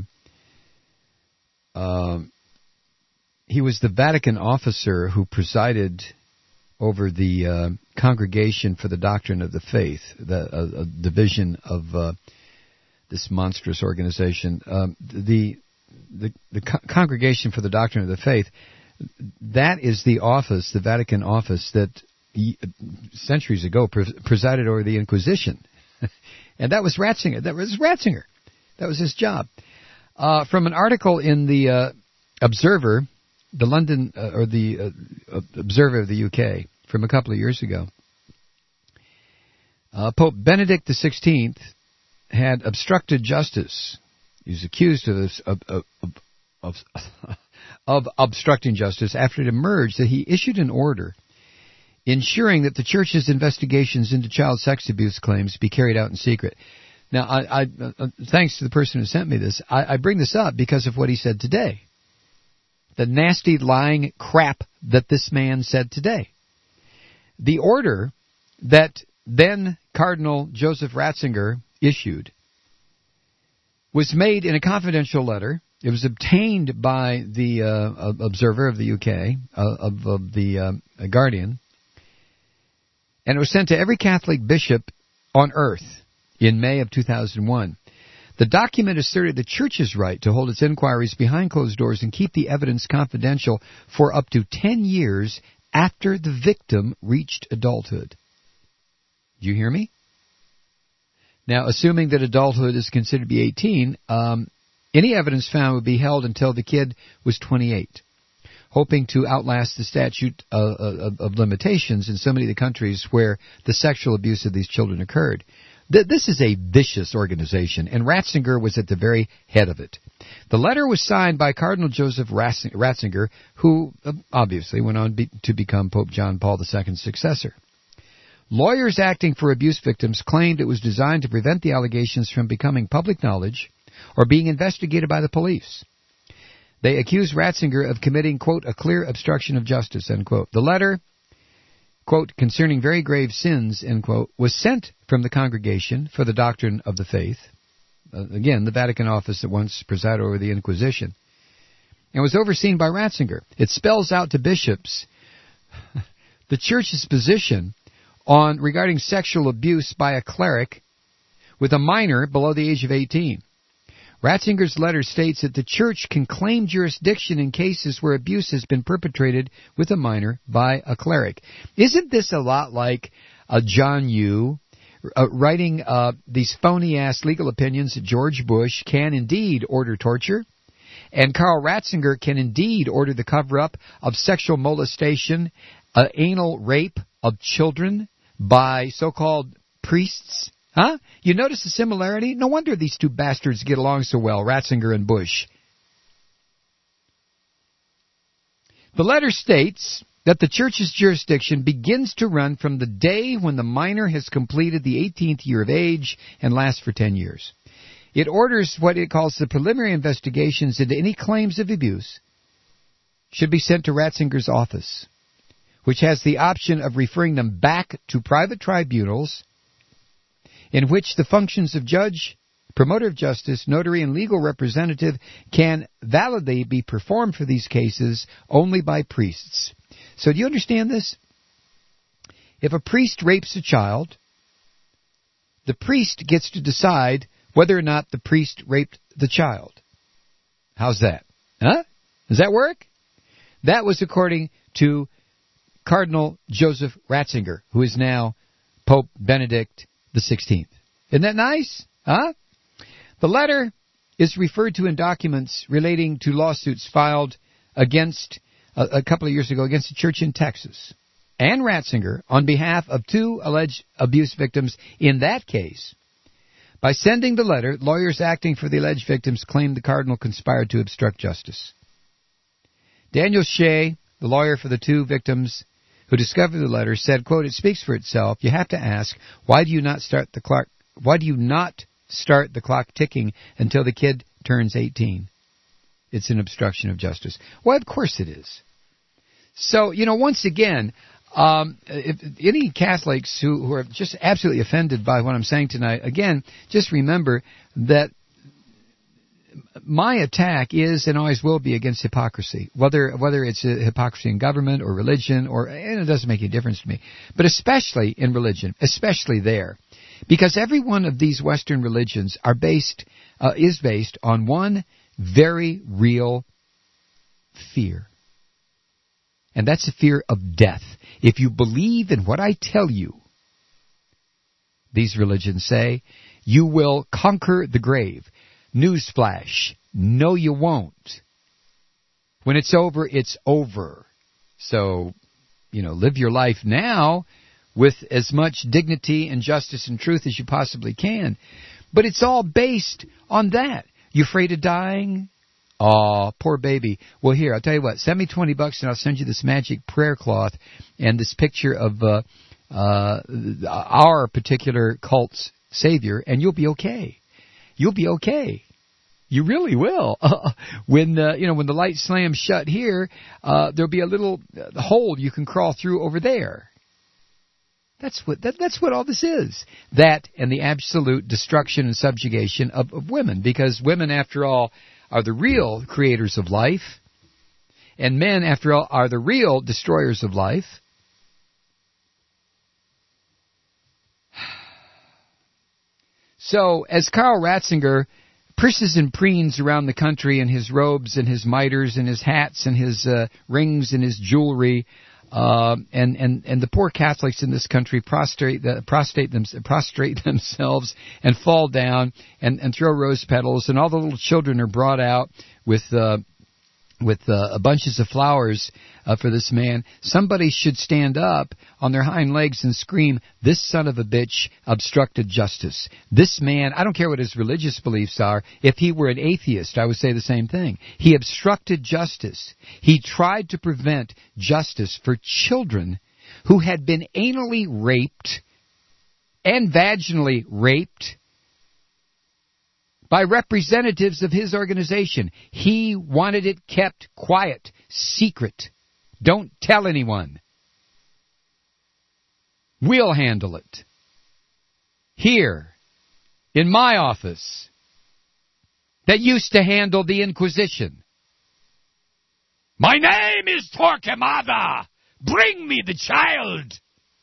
uh, he was the Vatican officer who presided over the uh, Congregation for the Doctrine of the Faith, the uh, a division of uh, this monstrous organization. Um, the the, the Co- Congregation for the Doctrine of the Faith, that is the office, the Vatican office, that he, centuries ago pre- presided over the Inquisition. And that was Ratzinger. That was Ratzinger. That was his job. Uh, from an article in the uh, Observer, the London, uh, or the uh, Observer of the U K, from a couple of years ago, uh, Pope Benedict the sixteenth had obstructed justice. He was accused of, of, of, of, of obstructing justice after it emerged that he issued an order ensuring that the Church's investigations into child sex abuse claims be carried out in secret. Now, I, I, uh, thanks to the person who sent me this, I, I bring this up because of what he said today. The nasty, lying crap that this man said today. The order that then Cardinal Joseph Ratzinger issued was made in a confidential letter. It was obtained by the uh, Observer of the U K, uh, of, of the uh, Guardian, and it was sent to every Catholic bishop on earth in May of two thousand one. The document asserted the Church's right to hold its inquiries behind closed doors and keep the evidence confidential for up to ten years after the victim reached adulthood. Do you hear me? Now, assuming that adulthood is considered to be eighteen, um, any evidence found would be held until the kid was twenty-eight, hoping to outlast the statute uh, of, of limitations in so many of the countries where the sexual abuse of these children occurred. Th- this is a vicious organization, and Ratzinger was at the very head of it. The letter was signed by Cardinal Joseph Ratzinger, who uh, obviously went on be- to become Pope John Paul the Second's successor. Lawyers acting for abuse victims claimed it was designed to prevent the allegations from becoming public knowledge or being investigated by the police. They accused Ratzinger of committing, quote, a clear obstruction of justice, end quote. The letter, quote, concerning very grave sins, end quote, was sent from the Congregation for the Doctrine of the Faith, uh, again, the Vatican office that once presided over the Inquisition, and was overseen by Ratzinger. It spells out to bishops the Church's position on regarding sexual abuse by a cleric with a minor below the age of eighteen. Ratzinger's letter states that the Church can claim jurisdiction in cases where abuse has been perpetrated with a minor by a cleric. Isn't this a lot like uh, John Yoo uh, writing uh, these phony-ass legal opinions that George Bush can indeed order torture, and Karl Ratzinger can indeed order the cover-up of sexual molestation, uh, anal rape of children by so-called priests? Huh? You notice the similarity? No wonder these two bastards get along so well, Ratzinger and Bush. The letter states that the Church's jurisdiction begins to run from the day when the minor has completed the eighteenth year of age and lasts for ten years. It orders what it calls the preliminary investigations into any claims of abuse should be sent to Ratzinger's office, which has the option of referring them back to private tribunals in which the functions of judge, promoter of justice, notary, and legal representative can validly be performed for these cases only by priests. So do you understand this? If a priest rapes a child, the priest gets to decide whether or not the priest raped the child. How's that? Huh? Does that work? That was according to Cardinal Joseph Ratzinger, who is now Pope Benedict the sixteenth. Isn't that nice? Huh? The letter is referred to in documents relating to lawsuits filed against a, a couple of years ago against the church in Texas and Ratzinger on behalf of two alleged abuse victims in that case. By sending the letter, lawyers acting for the alleged victims claimed the cardinal conspired to obstruct justice. Daniel Shea the lawyer for the two victims who discovered the letter, said, quote, "It speaks for itself. You have to ask, why do you not start the clock? Why do you not start the clock ticking until the kid turns eighteen? It's an obstruction of justice." Well, of course it is. So, you know, once again, um, if any Catholics who, who are just absolutely offended by what I'm saying tonight, again, just remember that my attack is and always will be against hypocrisy, whether whether it's a hypocrisy in government or religion, or and it doesn't make any difference to me, but especially in religion, especially there, because every one of these Western religions are based uh, is based on one very real fear, and that's the fear of death. If you believe in what I tell you, these religions say, you will conquer the grave. Newsflash, no you won't. When it's over, it's over. So, you know, live your life now with as much dignity and justice and truth as you possibly can. But it's all based on that. You afraid of dying? Aw, poor baby. Well, here, I'll tell you what, send me twenty bucks and I'll send you this magic prayer cloth and this picture of uh, uh, our particular cult's savior, and you'll be okay. You'll be okay. You really will. Uh, when uh, you know when the light slams shut here, uh, there'll be a little uh, hole you can crawl through over there. That's what that, that's what all this is. That and the absolute destruction and subjugation of, of women, because women, after all, are the real creators of life, and men, after all, are the real destroyers of life. So, as Carl Ratzinger prisses and preens around the country in his robes and his mitres and his hats and his uh, rings and his jewelry, uh, and, and, and the poor Catholics in this country prostrate, uh, prostrate, them, prostrate themselves and fall down and, and throw rose petals, and all the little children are brought out with uh, with uh, bunches of flowers uh, for this man, somebody should stand up on their hind legs and scream, "This son of a bitch obstructed justice. This man," I don't care what his religious beliefs are. If he were an atheist, I would say the same thing. He obstructed justice. He tried to prevent justice for children who had been anally raped and vaginally raped by representatives of his organization. He wanted it kept quiet, secret. Don't tell anyone. We'll handle it. Here, in my office, that used to handle the Inquisition. "My name is Torquemada. Bring me the child."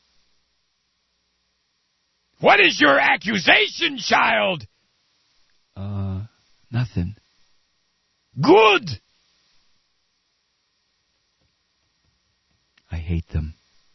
"What is your accusation, child?" Uh, nothing. "Good." I hate them.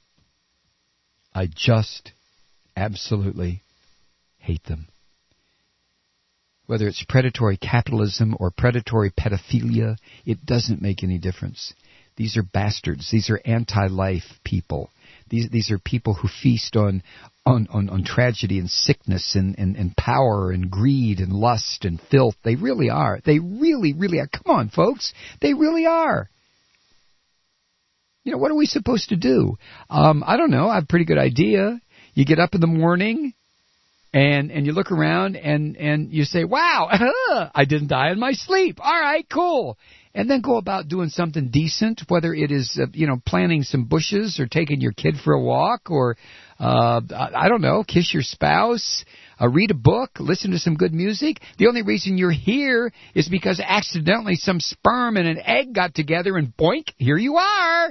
I just absolutely hate them. Whether it's predatory capitalism or predatory pedophilia, it doesn't make any difference. These are bastards. These are anti-life people. These these are people who feast on on, on, on tragedy and sickness and, and, and power and greed and lust and filth. They really are. They really, really are. Come on, folks. They really are. You know, what are we supposed to do? Um, I don't know. I have a pretty good idea. You get up in the morning and and you look around and, and you say, "Wow, I didn't die in my sleep. All right, cool." And then go about doing something decent, whether it is, uh, you know, planting some bushes or taking your kid for a walk or, uh, I don't know, kiss your spouse, uh, read a book, listen to some good music. The only reason you're here is because accidentally some sperm and an egg got together and boink, here you are.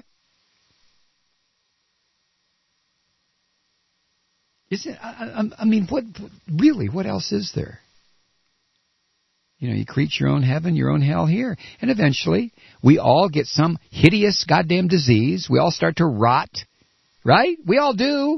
Is it, I, I, I mean, what, really, what else is there? You know, you create your own heaven, your own hell here. And eventually, we all get some hideous goddamn disease. We all start to rot, right? We all do.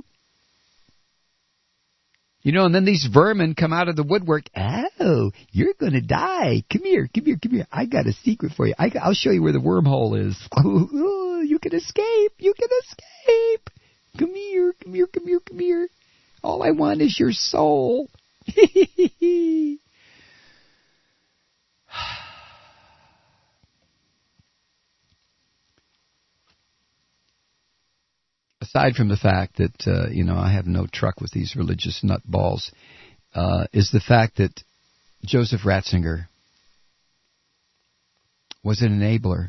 You know, and then these vermin come out of the woodwork. "Oh, you're going to die. Come here, come here, come here. I got a secret for you. I, I'll show you where the wormhole is. Oh, you can escape. You can escape. Come here, come here, come here, come here. All I want is your soul." aside from the fact that, uh, you know, I have no truck with these religious nutballs, uh, is the fact that Joseph Ratzinger was an enabler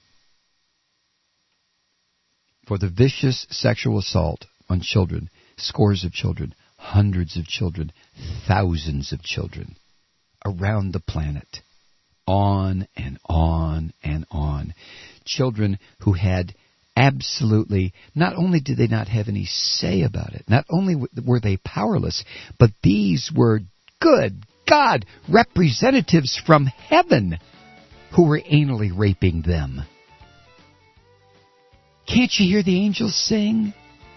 for the vicious sexual assault on children, scores of children, hundreds of children, thousands of children around the planet, on and on and on. Children who had absolutely, not only did they not have any say about it, not only were they powerless, but these were, good God, representatives from heaven who were anally raping them. Can't you hear the angels sing?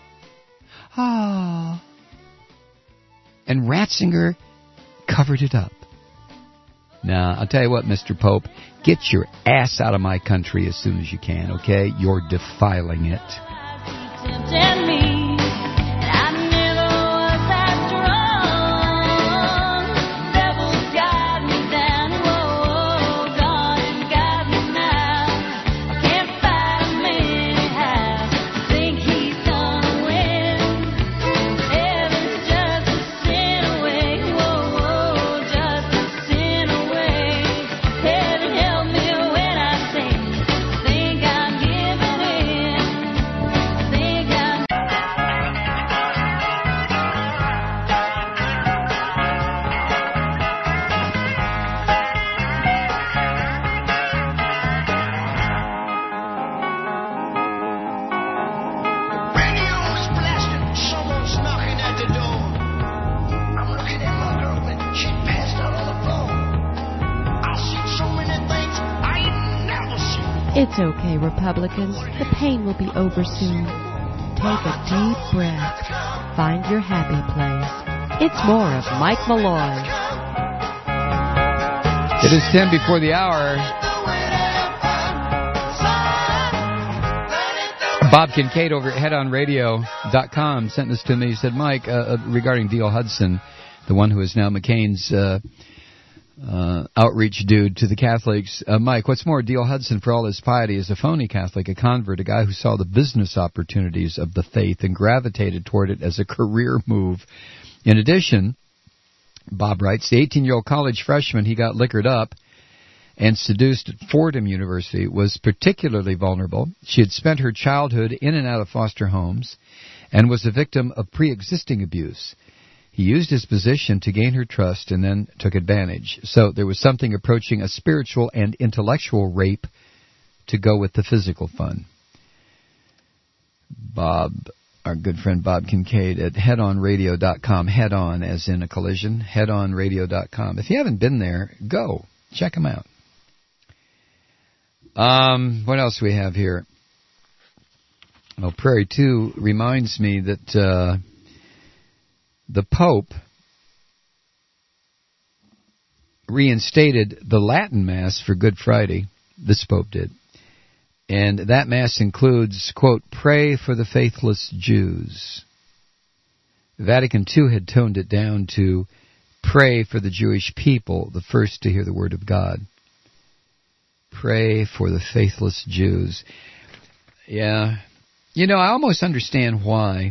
Ah. And Ratzinger covered it up. Now, I'll tell you what, Mister Pope, get your ass out of my country as soon as you can, okay? You're defiling it. It's okay, Republicans. The pain will be over soon. Take a deep breath. Find your happy place. It's more of Mike Malloy. It is ten before the hour. Bob Kincaid over at head on radio dot com sent this to me. He said, Mike, uh, regarding Dale Hudson, the one who is now McCain's uh, uh, outreach dude to the Catholics. Uh, Mike, what's more, Dale Hudson, for all his piety, is a phony Catholic, a convert, a guy who saw the business opportunities of the faith and gravitated toward it as a career move. In addition, Bob writes, the eighteen-year-old college freshman he got liquored up and seduced at Fordham University was particularly vulnerable. She had spent her childhood in and out of foster homes and was a victim of pre-existing abuse. He used his position to gain her trust and then took advantage. So there was something approaching a spiritual and intellectual rape to go with the physical fun. Bob, our good friend Bob Kincaid at head on radio dot com. Head on, as in a collision, head on radio dot com. If you haven't been there, go. Check them out. Um, what else do we have here? Well, Prairie two reminds me that uh, the Pope reinstated the Latin Mass for Good Friday. This Pope did. And that Mass includes, quote, pray for the faithless Jews. Vatican two had toned it down to pray for the Jewish people, the first to hear the word of God. Pray for the faithless Jews. Yeah. You know, I almost understand why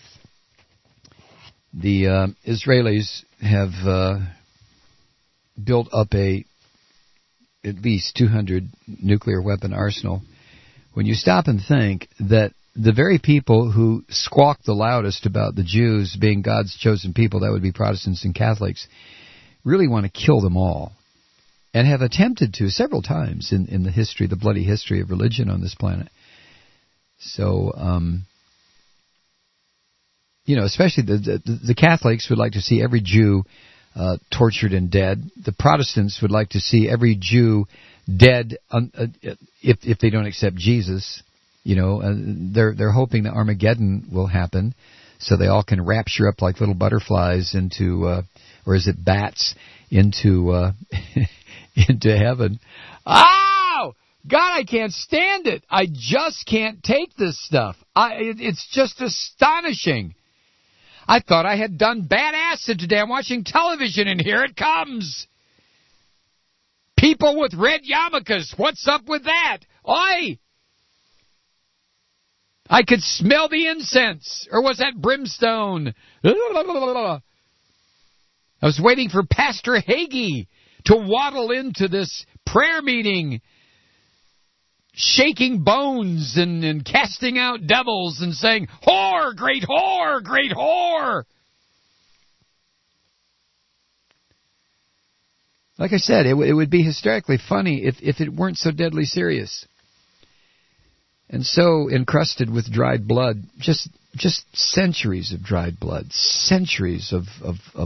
the uh, Israelis have uh, built up a at least two hundred nuclear weapon arsenal. When you stop and think that the very people who squawk the loudest about the Jews being God's chosen people, that would be Protestants and Catholics, really want to kill them all. And have attempted to several times in, in the history, the bloody history of religion on this planet. So, um, you know, especially the, the, the Catholics would like to see every Jew uh, tortured and dead. The Protestants would like to see every Jew dead um, uh, if if they don't accept Jesus. You know, uh, they're they're hoping that Armageddon will happen, so they all can rapture up like little butterflies into, uh, or is it bats, into uh, into heaven. Oh! God, I can't stand it. I just can't take this stuff. I, it, it's just astonishing. I thought I had done bad acid today. I'm watching television, and here it comes. People with red yarmulkes. What's up with that? Oi! I could smell the incense. Or was that brimstone? I was waiting for Pastor Hagee to waddle into this prayer meeting, shaking bones and, and casting out devils and saying, "Whore, great whore, great whore." Like I said, it, w- it would be hysterically funny if, if it weren't so deadly serious and so encrusted with dried blood. Just just centuries of dried blood, centuries of of, of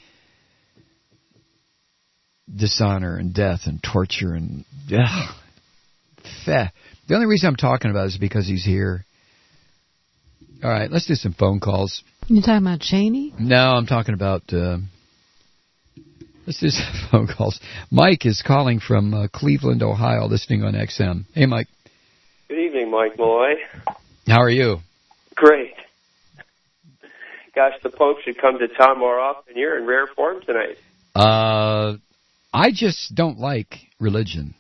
dishonor and death and torture and ugh, feh. The only reason I'm talking about it is because he's here. All right, let's do some phone calls. You talking about Cheney? No, I'm talking about. Uh, let's do some phone calls. Mike is calling from uh, Cleveland, Ohio, listening on X M. Hey, Mike. Good evening, Mike Malloy. How are you? Great. Gosh, the Pope should come to town more often. You're in rare form tonight. Uh, I just don't like religion.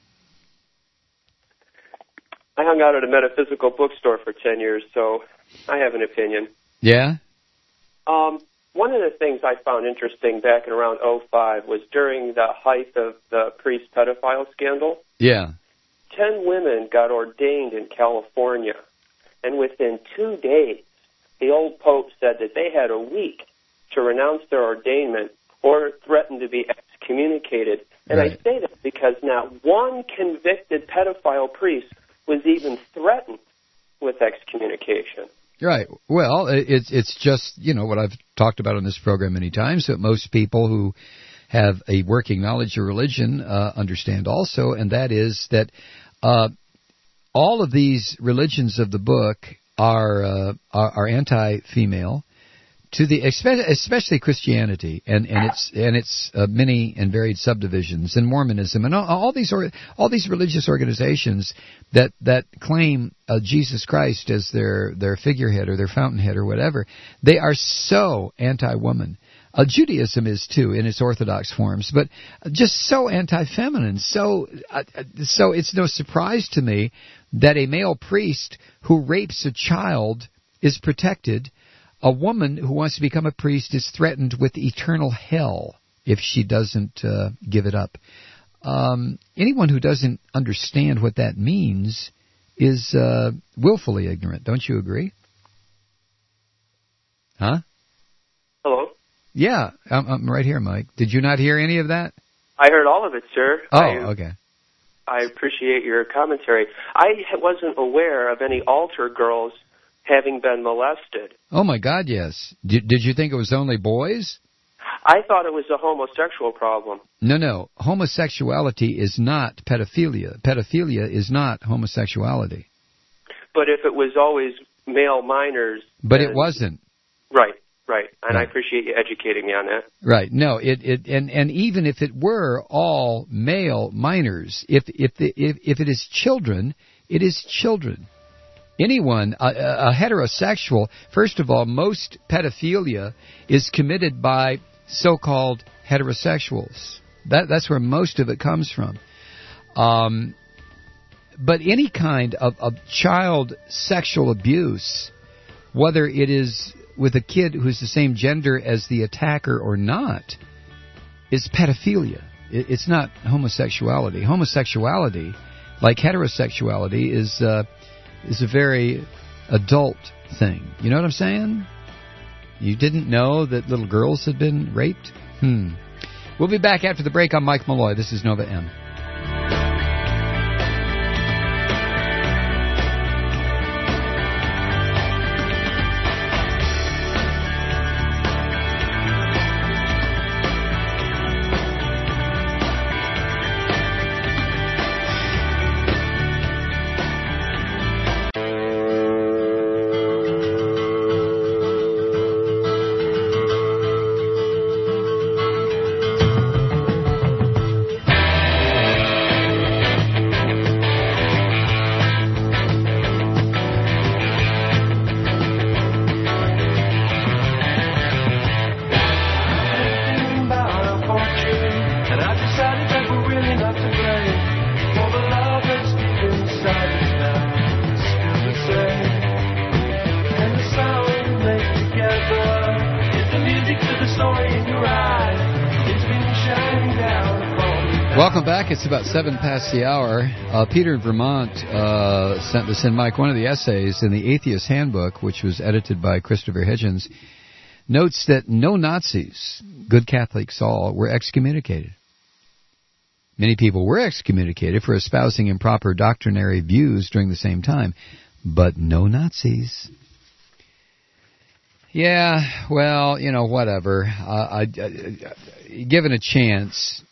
I hung out at a metaphysical bookstore for ten years, so I have an opinion. Yeah? Um, one of the things I found interesting back in around oh five was during the height of the priest pedophile scandal. Yeah. Ten women got ordained in California, and within two days, the old Pope said that they had a week to renounce their ordainment or threaten to be excommunicated. And Right. I say that because not one convicted pedophile priest was even threatened with excommunication. Right. Well, it's it's just, you know, what I've talked about on this program many times, that most people who have a working knowledge of religion uh, understand also, and that is that uh, all of these religions of the book are uh, are, are anti-female, to the especially Christianity and, and its and its uh, many and varied subdivisions, and Mormonism and all, all these or, all these religious organizations that that claim uh, Jesus Christ as their their figurehead or their fountainhead or whatever. They are so anti-woman. Uh, Judaism is too in its orthodox forms, but just so anti-feminine. So uh, so it's no surprise to me that a male priest who rapes a child is protected. A woman who wants to become a priest is threatened with eternal hell if she doesn't uh, give it up. Um, anyone who doesn't understand what that means is uh, willfully ignorant. Don't you agree? Huh? Hello? Yeah, I'm, I'm right here, Mike. Did you not hear any of that? I heard all of it, sir. Oh, I, okay. I appreciate your commentary. I wasn't aware of any altar girls having been molested. Oh, my God, yes. Did, did you think it was only boys? I thought it was a homosexual problem. No, no. Homosexuality is not pedophilia. Pedophilia is not homosexuality. But if it was always male minors... But then, it wasn't. Right, right. And Right. I appreciate you educating me on that. Right. No, it, it and, and even if it were all male minors, if if the, if, if it is children, it is children. Anyone, a, a heterosexual, first of all, most pedophilia is committed by so-called heterosexuals. That, that's where most of it comes from. Um, but any kind of, of child sexual abuse, whether it is with a kid who's the same gender as the attacker or not, is pedophilia. It, it's not homosexuality. Homosexuality, like heterosexuality, is... Uh, is a very adult thing. You know what I'm saying? You didn't know that little girls had been raped? Hmm. We'll be back after the break. I'm Mike Malloy. This is Nova M. Welcome back. It's about seven past the hour. Uh, Peter in Vermont uh, sent this in, Mike. One of the essays in the Atheist Handbook, which was edited by Christopher Hitchens, notes that no Nazis, good Catholics all, were excommunicated. Many people were excommunicated for espousing improper doctrinary views during the same time, but no Nazis. Yeah, well, you know, whatever. Uh, I, I, given a chance,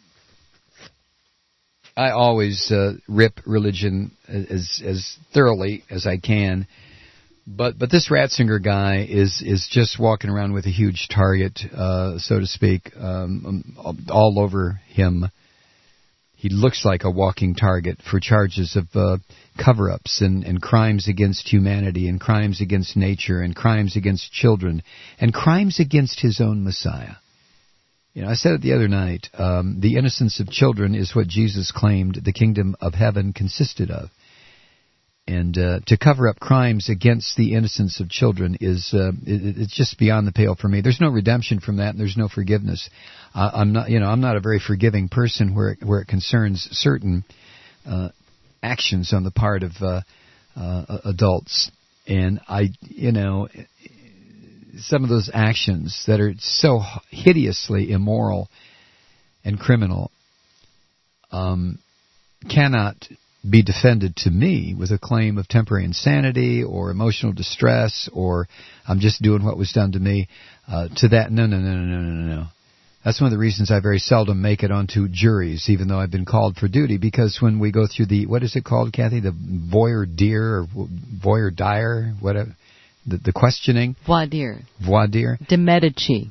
I always uh, rip religion as as thoroughly as I can, but but this Ratzinger guy is is just walking around with a huge target, uh, so to speak, um, all over him. He looks like a walking target for charges of uh, cover-ups and, and crimes against humanity and crimes against nature and crimes against children and crimes against his own Messiah. You know, I said it the other night, um, the innocence of children is what Jesus claimed the kingdom of heaven consisted of. And uh, to cover up crimes against the innocence of children is uh, it, it's just beyond the pale for me. There's no redemption from that, and there's no forgiveness. Uh, I'm not, you know, I'm not a very forgiving person where it, where it concerns certain uh, actions on the part of uh, uh, adults, and I, you know, some of those actions that are so hideously immoral and criminal um, cannot be defended to me with a claim of temporary insanity or emotional distress or I'm just doing what was done to me. Uh, to that, no, no, no, no, no, no, no. That's one of the reasons I very seldom make it onto juries, even though I've been called for duty, because when we go through the, what is it called, Kathy, the voir dire or voir dire, whatever, the, the questioning? Voir dire. Voir dire. De Medici.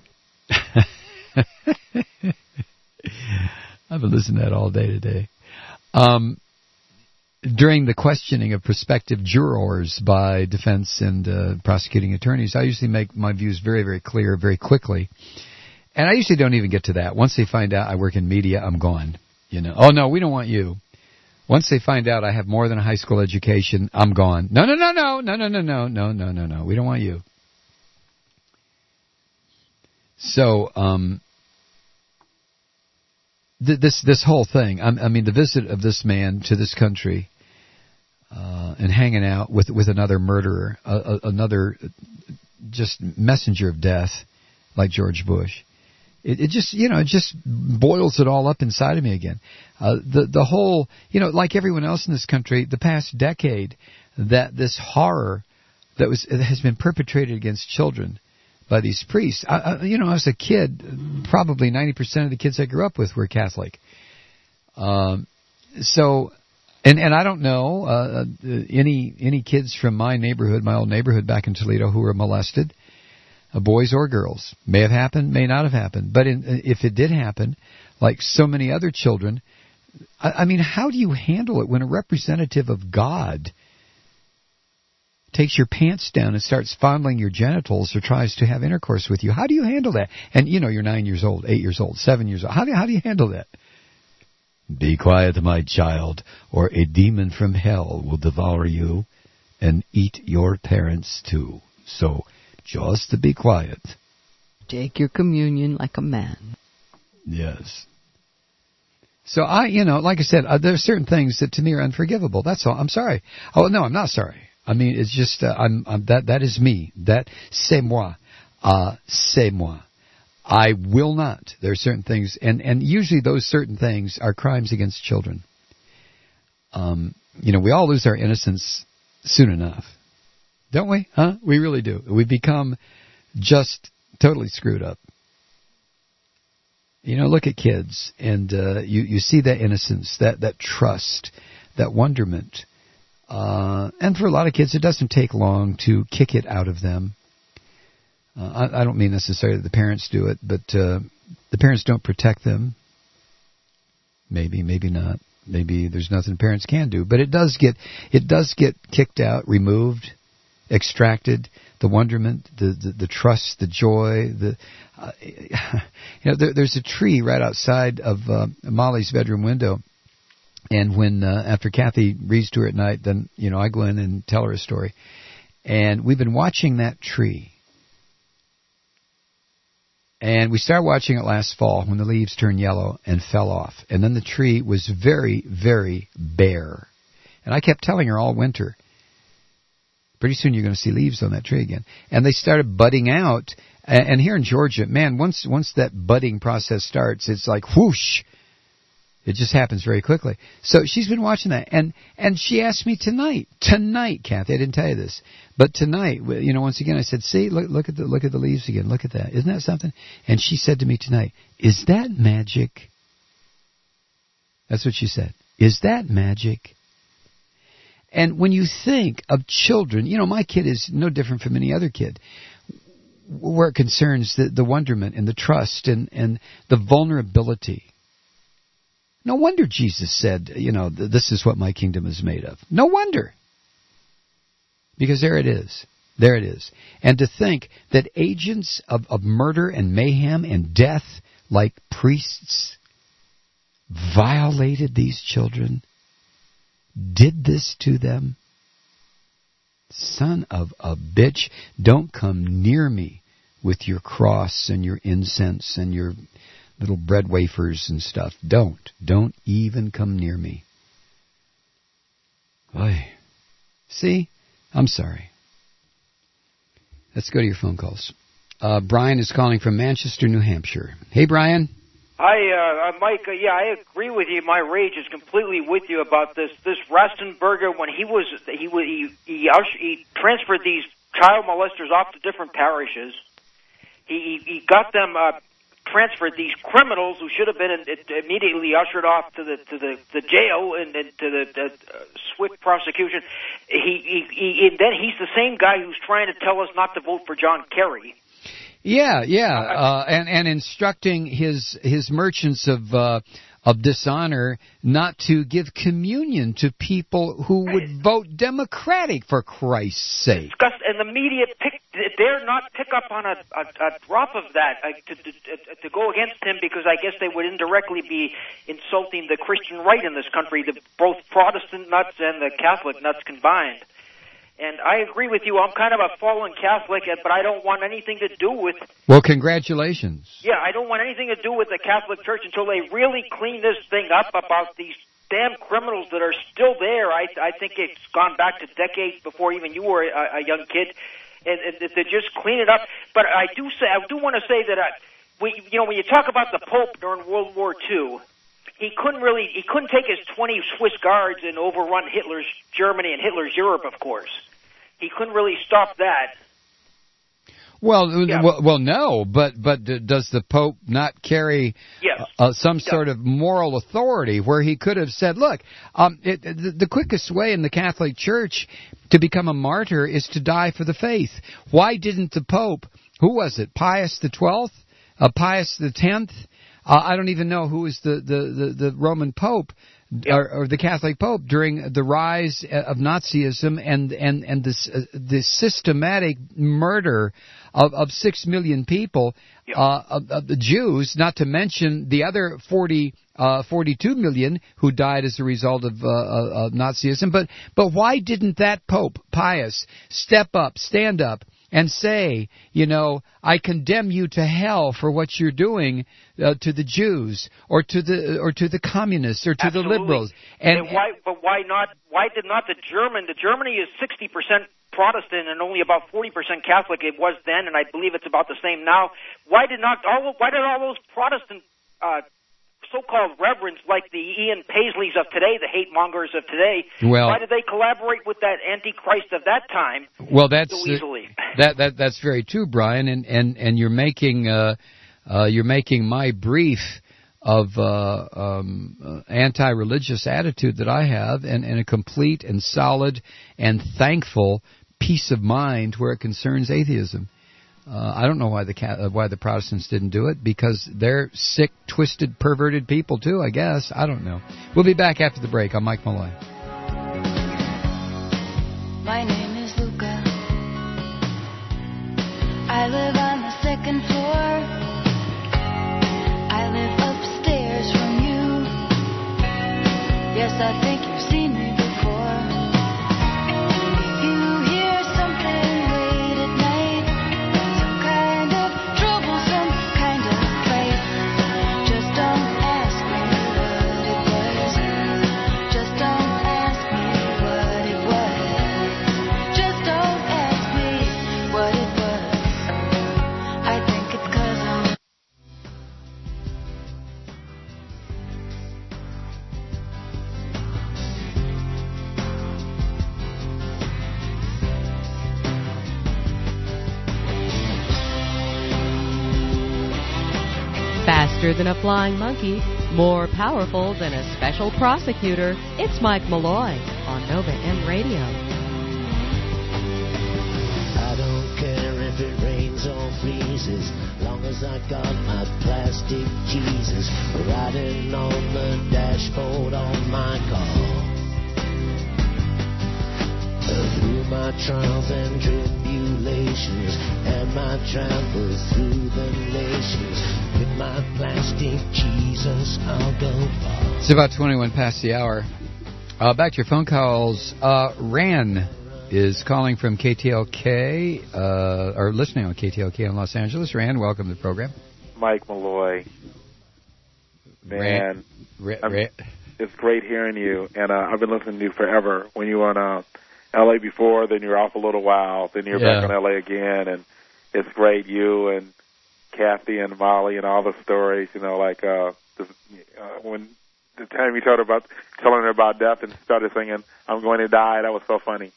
I've been listening to that all day today. Um, During the questioning of prospective jurors by defense and uh, prosecuting attorneys, I usually make my views very, very clear very quickly. And I usually don't even get to that. Once they find out I work in media, I'm gone. You know, oh, no, we don't want you. Once they find out I have more than a high school education, I'm gone. No, no, no, no, no, no, no, no, no, no, no, no. We don't want you. So, um... This this whole thing, I mean, the visit of this man to this country uh, and hanging out with with another murderer, uh, another just messenger of death like George Bush, it, it just, you know, it just boils it all up inside of me again. Uh, the the whole, you know, like everyone else in this country, the past decade, that this horror that was that has been perpetrated against children by these priests. I, I, you know, as a kid, probably ninety percent of the kids I grew up with were Catholic. Um, so, and and I don't know uh, any any kids from my neighborhood, my old neighborhood back in Toledo, who were molested, uh, boys or girls. May have happened, may not have happened. But in, if it did happen, like so many other children, I, I mean, how do you handle it when a representative of God takes your pants down and starts fondling your genitals or tries to have intercourse with you? How do you handle that? And, you know, you're nine years old, eight years old, seven years old. How do, how do you handle that? Be quiet, my child, or a demon from hell will devour you and eat your parents too. So, just to be quiet. Take your communion like a man. Yes. So I, you know, like I said, uh, there are certain things that to me are unforgivable. That's all. I'm sorry. Oh, no, I'm not sorry. I mean, it's just, uh, I'm, I'm, that, that is me. That, c'est moi. Uh, c'est moi. I will not. There are certain things, and, and usually those certain things are crimes against children. Um, you know, we all lose our innocence soon enough. Don't we? Huh? We really do. We become just totally screwed up. You know, look at kids, and uh, you, you see that innocence, that, that trust, that wonderment. Uh, and for a lot of kids, it doesn't take long to kick it out of them. Uh, I, I don't mean necessarily that the parents do it, but uh, the parents don't protect them. Maybe, maybe not. Maybe there's nothing parents can do. But it does get it does get kicked out, removed, extracted. The wonderment, the the, the trust, the joy. The uh, you know, there, there's a tree right outside of uh, Molly's bedroom window. And when, uh, after Kathy reads to her at night, then, you know, I go in and tell her a story. And we've been watching that tree And we started watching it last fall when the leaves turned yellow and fell off. And then the tree was very, very bare. And I kept telling her all winter, pretty soon you're going to see leaves on that tree again. And they started budding out. And here in Georgia, man, once once that budding process starts, it's like whoosh. It just happens very quickly. So she's been watching that, and and she asked me tonight, tonight, Kathy, I didn't tell you this, but tonight, you know, once again, I said, see, look, look at the look at the leaves again, look at that, isn't that something? And she said to me tonight, is that magic? That's what she said. Is that magic? And when you think of children, you know, my kid is no different from any other kid, where it concerns the, the wonderment and the trust and, and the vulnerability. No wonder Jesus said, you know, this is what my kingdom is made of. No wonder. Because there it is. There it is. And to think that agents of, of murder and mayhem and death, like priests, violated these children, did this to them. Son of a bitch, don't come near me with your cross and your incense and your little bread wafers and stuff. Don't. Don't even come near me. Oy. See? I'm sorry. Let's go to your phone calls. Uh, Brian is calling from Manchester, New Hampshire. Hey, Brian. Hi, uh, Mike. Uh, yeah, I agree with you. My rage is completely with you about this. This Rastenberger, when he was he was he he, he transferred these child molesters off to different parishes. He he, he got them. Uh, transferred these criminals who should have been immediately ushered off to the to the, the jail and, and to the, the uh, swift prosecution. He, he, he and then he's the same guy who's trying to tell us not to vote for John Kerry. Yeah, yeah, uh, and and instructing his his merchants of uh, of dishonor not to give communion to people who would vote Democratic, for Christ's sake. And the media pick, dare not pick up on a, a, a drop of that uh, to, to, to go against him, because I guess they would indirectly be insulting the Christian right in this country, the, both Protestant nuts and the Catholic nuts combined. And I agree with you. I'm kind of a fallen Catholic, but I don't want anything to do with... Well, congratulations. Yeah, I don't want anything to do with the Catholic Church until they really clean this thing up about these damn criminals that are still there. I I think it's gone back to decades before even you were a, a young kid, and, and to just clean it up. But I do say, I do want to say that, I, we, you know, when you talk about the Pope during World War Two, he couldn't really, he couldn't take his twenty Swiss guards and overrun Hitler's Germany and Hitler's Europe, of course. He couldn't really stop that. Well, yeah. well, well, no, but but does the Pope not carry yes. uh, some yeah. sort of moral authority where he could have said, look, um, it, the, the quickest way in the Catholic Church to become a martyr is to die for the faith. Why didn't the Pope, who was it, Pius the twelfth, uh, Pius the tenth? Uh, I don't even know who was the, the, the, the Roman Pope, or, or the Catholic Pope during the rise of Nazism and and and this uh, this systematic murder of, of six million people, yep. uh, of, of the Jews, not to mention the other forty, uh, forty-two million who died as a result of, uh, of Nazism. But but why didn't that Pope Pius step up, stand up, and say, you know, I condemn you to hell for what you're doing uh, to the Jews, or to the or to the communists, or to Absolutely. the liberals? And, and why? But why not? Why did not the German? The Germany is sixty percent Protestant and only about forty percent Catholic. It was then, and I believe it's about the same now. Why did not all? Why did all those Protestant uh, so-called reverends like the Ian Paisleys of today, the hate mongers of today, well, why did they collaborate with that Antichrist of that time? Well, that's so easily. Uh, that that that's very true, Brian, and and and you're making uh, uh, you're making my brief of uh, um, uh, anti-religious attitude that I have, and, and a complete and solid and thankful peace of mind where it concerns atheism. Uh, I don't know why the uh, why the Protestants didn't do it, because they're sick, twisted, perverted people too, I guess. I don't know. We'll be back after the break. I'm Mike Malloy. My name is Luca. I live on the second floor. I live upstairs from you. Yes, I think you've seen me before. You hear something late at night, some kind of troublesome kind Faster than a flying monkey, more powerful than a special prosecutor, it's Mike Malloy on Nova M Radio. I don't care if it rains or freezes, long as I got my plastic Jesus riding on the dashboard on my car. Through my trials and tribulations and my travels through the nations, with my plastic Jesus I'll go far. It's about twenty-one past the hour. Uh, back to your phone calls. Uh, Ran is calling from K T L K, uh, or listening on K T L K in Los Angeles. Ran, welcome to the program. Mike Malloy. Man, Ran, Ran, it's great hearing you, and uh, I've been listening to you forever. When you were on uh, L A before, then you're off a little while, then you're yeah. back on L A again, and it's great. You and Kathy and Molly and all the stories, you know, like uh, this, uh, when the time you told her about telling her about death and started singing "I'm Going to Die," that was so funny.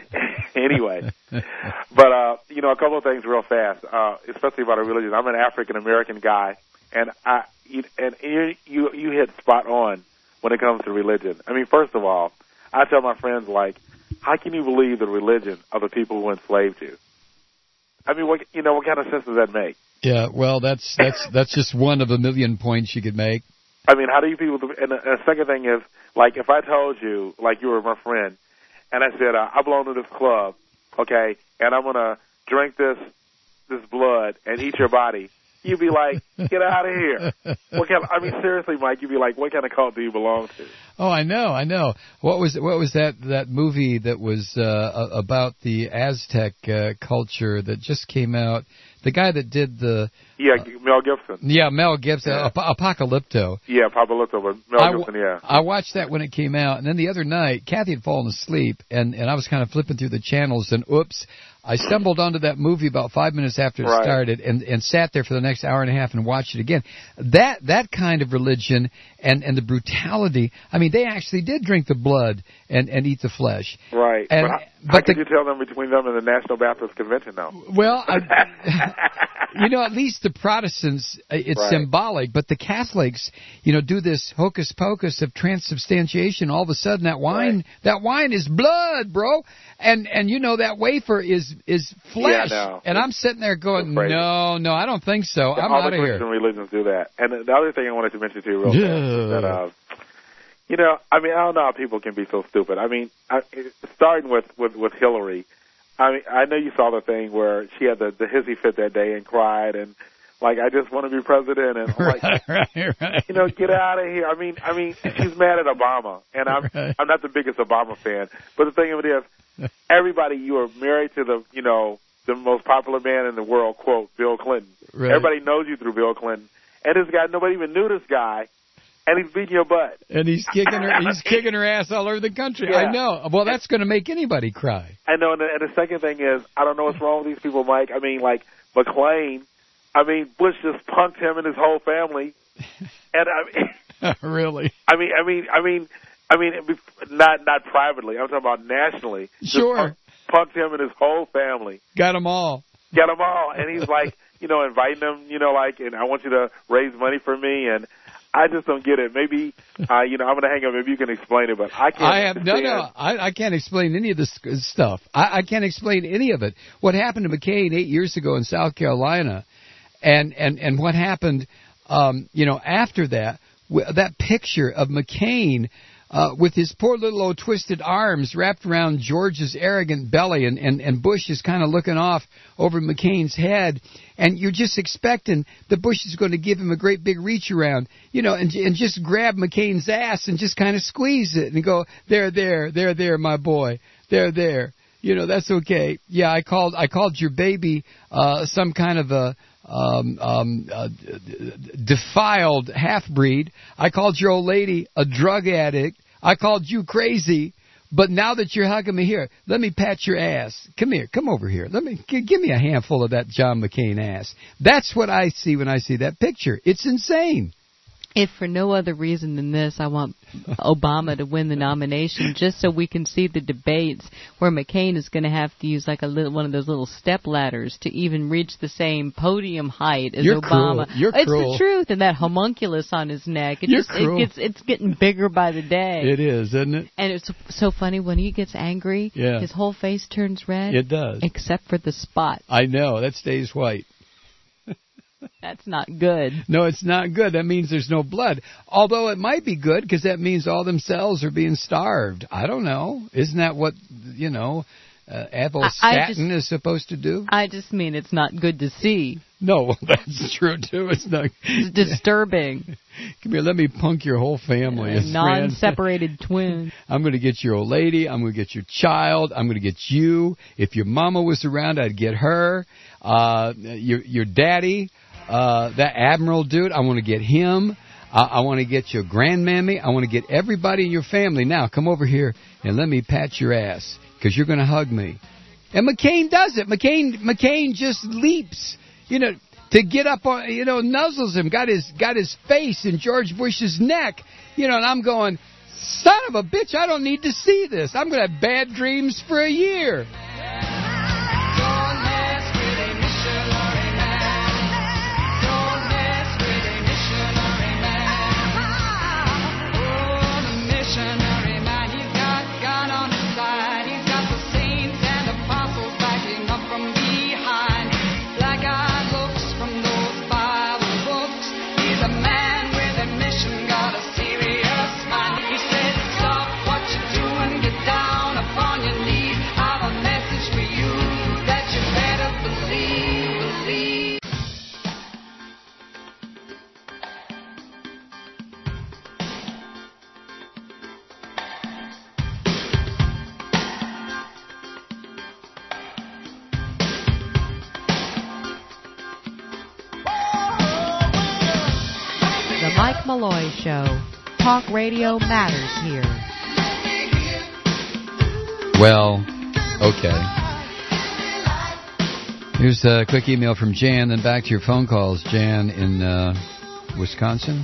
Anyway, but uh, you know, a couple of things real fast, uh, especially about a religion. I'm an African American guy, and I you, and you you you hit spot on when it comes to religion. I mean, first of all, I tell my friends, like, how can you believe the religion of the people who enslaved you? I mean, what you know, what kind of sense does that make? Yeah, well, that's that's that's just one of a million points you could make. I mean, how do you people? And the, and the second thing is, like, if I told you, like, you were my friend, and I said, uh, I belong to this club, okay, and I'm gonna drink this this blood and eat your body, you'd be like, get out of here. What kind of, I mean, seriously, Mike, you'd be like, what kind of cult do you belong to? Oh, I know, I know. What was what was that that movie that was uh, about the Aztec uh, culture that just came out? The guy that did the yeah, uh, Mel Gibson. Yeah, Mel Gibson, yeah. Ap- Apocalypto. Yeah, Apocalypto, but Mel I, Gibson. Yeah. I watched that when it came out, and then the other night, Kathy had fallen asleep, and and I was kind of flipping through the channels, and oops, I stumbled onto that movie about five minutes after it right. started, and and sat there for the next hour and a half and watched it again. That that kind of religion and and the brutality. I mean, they actually did drink the blood and and eat the flesh. Right. And, but how, but how the, could you tell them between them and the National Baptist Convention now? Well, I, you know, at least the Protestants, it's right. symbolic, but the Catholics, you know, do this hocus pocus of transubstantiation. All of a sudden, that wine, right. that wine is blood, bro, and and you know that wafer is is flesh. Yeah, no. And I'm sitting there going, no, no, I don't think so. Yeah, I'm all out the of Christian here. religions do that. And the other thing I wanted to mention to you real yeah. fast is that, uh, you know, I mean, I don't know how people can be so stupid. I mean, I, starting with, with, with Hillary, I mean, I know you saw the thing where she had the, the hissy fit that day and cried and, like, I just want to be president. And I'm like, right, right, right. you know, get out of here. I mean, I mean, she's mad at Obama. And I'm, right. I'm not the biggest Obama fan. But the thing of it is, everybody, you are married to the, you know, the most popular man in the world, quote, Bill Clinton. Right. Everybody knows you through Bill Clinton. And this guy, nobody even knew this guy. And he's beating your butt. And he's kicking her. He's kicking her ass all over the country. Yeah. I know. Well, that's going to make anybody cry. I know. And the, and the second thing is, I don't know what's wrong with these people, Mike. I mean, like McClain. I mean, Bush just punked him and his whole family. And I mean, really. I mean, I mean, I mean, I mean, not not privately. I'm talking about nationally. Sure. Just punked him and his whole family. Got them all. Got them all. And he's like, you know, inviting them, you know, like, and I want you to raise money for me. And I just don't get it. Maybe, uh, you know, I'm going to hang up. Maybe you can explain it, but I can't. I have understand. no, no. I, I can't explain any of this stuff. I, I can't explain any of it. What happened to McCain eight years ago in South Carolina, and and and what happened, um, you know, after that, that picture of McCain. Uh, with his poor little old twisted arms wrapped around George's arrogant belly, and, and, and Bush is kind of looking off over McCain's head, and you're just expecting that Bush is going to give him a great big reach around, you know, and, and just grab McCain's ass and just kind of squeeze it and go, there, there, there, there, my boy, there, there. You know, that's okay. Yeah, I called I called your baby uh, some kind of a um, um, uh, defiled half-breed. I called your old lady a drug addict. I called you crazy. But now that you're hugging me here, let me pat your ass. Come here. Come over here. Let me g- give me a handful of that John McCain ass. That's what I see when I see that picture. It's insane. If for no other reason than this, I want Obama to win the nomination just so we can see the debates where McCain is going to have to use like a little, one of those little step ladders to even reach the same podium height as You're Obama. Cruel. You're it's cruel. the truth, and that homunculus on his neck. It You're just cruel. it gets it's getting bigger by the day. It is, isn't it? And it's so funny when he gets angry. Yeah. His whole face turns red. It does, except for the spot. I know that stays white. That's not good. No, it's not good. That means there's no blood. Although it might be good because that means all them cells are being starved. I don't know. Isn't that what, you know, uh, avolstatin is supposed to do? I just mean it's not good to see. No, well, that's true, too. It's not. It's disturbing. Come here, let me punk your whole family. A non-separated twin. I'm going to get your old lady. I'm going to get your child. I'm going to get you. If your mama was around, I'd get her. Uh, your, your daddy. Uh, that Admiral dude, I want to get him. Uh, I want to get your grandmammy. I want to get everybody in your family. Now, come over here and let me pat your ass because you're going to hug me. And McCain does it. McCain McCain just leaps, you know, to get up on, you know, nuzzles him, got his got his face in George Bush's neck, you know, and I'm going, son of a bitch, I don't need to see this. I'm going to have bad dreams for a year. Mike Malloy Show. Talk radio matters here. Well, okay. Here's a quick email from Jan, then back to your phone calls. Jan in uh, Wisconsin?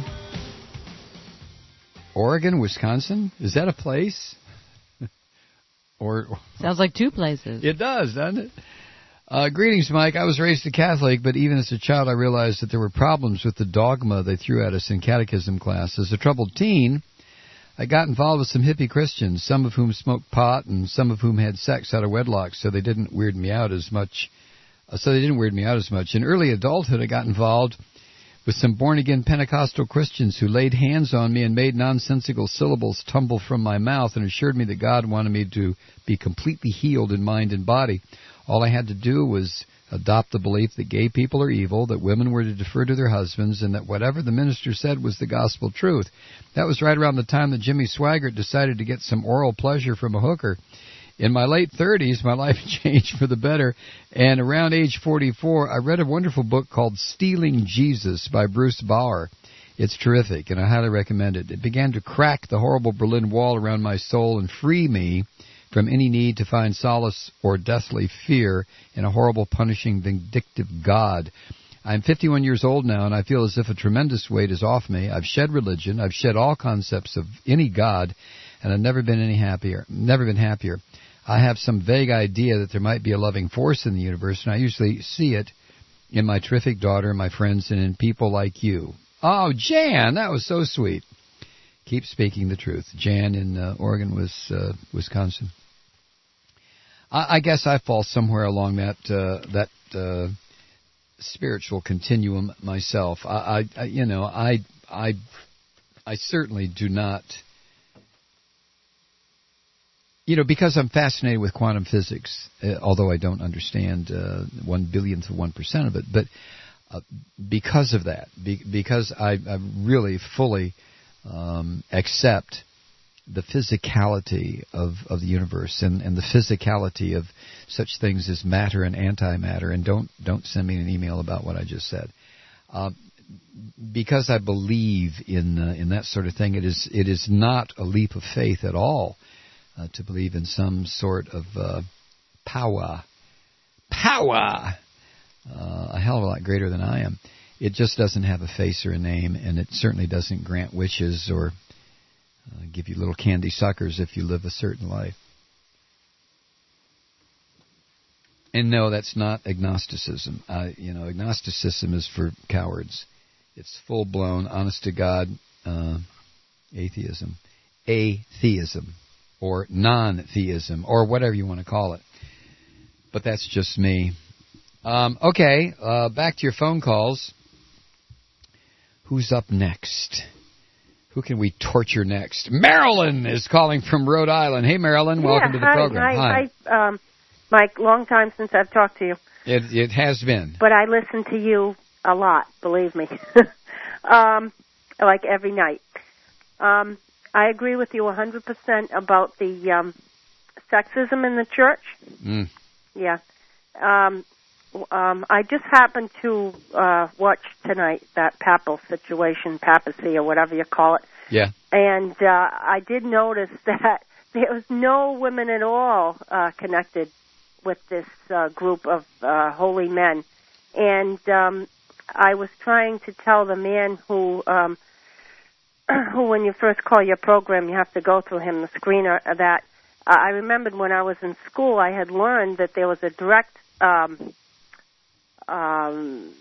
Oregon, Wisconsin? Is that a place? or Sounds like two places. It does, doesn't it? Uh, greetings, Mike. I was raised a Catholic, but even as a child I realized that there were problems with the dogma they threw at us in catechism class. As a troubled teen, I got involved with some hippie Christians, some of whom smoked pot and some of whom had sex out of wedlock, so they didn't weird me out as much. Uh, so they didn't weird me out as much. In early adulthood, I got involved with some born-again Pentecostal Christians who laid hands on me and made nonsensical syllables tumble from my mouth and assured me that God wanted me to be completely healed in mind and body. All I had to do was adopt the belief that gay people are evil, that women were to defer to their husbands, and that whatever the minister said was the gospel truth. That was right around the time that Jimmy Swaggart decided to get some oral pleasure from a hooker. In my late thirties, my life changed for the better, and around age forty-four, I read a wonderful book called Stealing Jesus by Bruce Bauer. It's terrific, and I highly recommend it. It began to crack the horrible Berlin Wall around my soul and free me from any need to find solace or deathly fear in a horrible, punishing, vindictive God. I'm fifty-one years old now, and I feel as if a tremendous weight is off me. I've shed religion. I've shed all concepts of any God, and I've never been any happier. Never been happier. I have some vague idea that there might be a loving force in the universe, and I usually see it in my terrific daughter, my friends, and in people like you. Oh, Jan, that was so sweet. Keep speaking the truth. Jan in uh, Oregon, was uh, Wisconsin. I, I guess I fall somewhere along that uh, that uh, spiritual continuum myself. I, I, I, you know, I, I, I certainly do not. You know, because I'm fascinated with quantum physics, uh, although I don't understand uh, one billionth of one percent of it, but uh, because of that, be, because I, I really fully um, accept the physicality of, of the universe and, and the physicality of such things as matter and antimatter, and don't don't send me an email about what I just said. Uh, because I believe in uh, in that sort of thing, it is it is not a leap of faith at all. Uh, to believe in some sort of uh, power, power, uh, a hell of a lot greater than I am. it just doesn't have a face or a name, and it certainly doesn't grant wishes or uh, give you little candy suckers if you live a certain life. And no, that's not agnosticism. Uh, you know, agnosticism is for cowards. It's full-blown, honest-to-God uh, atheism. Atheism, or non-theism, or whatever you want to call it. But that's just me. Um, okay, uh, back to your phone calls. Who's up next? Who can we torture next? Marilyn is calling from Rhode Island. Hey, Marilyn, welcome yeah, to the hi, program. Hi. hi. Um, Mike, long time since I've talked to you. It, it has been. But I listen to you a lot, believe me. um, like every night. Um, I agree with you one hundred percent about the um, sexism in the church. Mm. Yeah. Um, um, I just happened to uh, watch tonight that papal situation, papacy, or whatever you call it. Yeah. And uh, I did notice that there was no women at all uh, connected with this uh, group of uh, holy men. And um, I was trying to tell the man who, um, who, when you first call your program, you have to go through him, the screener, that uh, I remembered when I was in school, I had learned that there was a direct, um, um,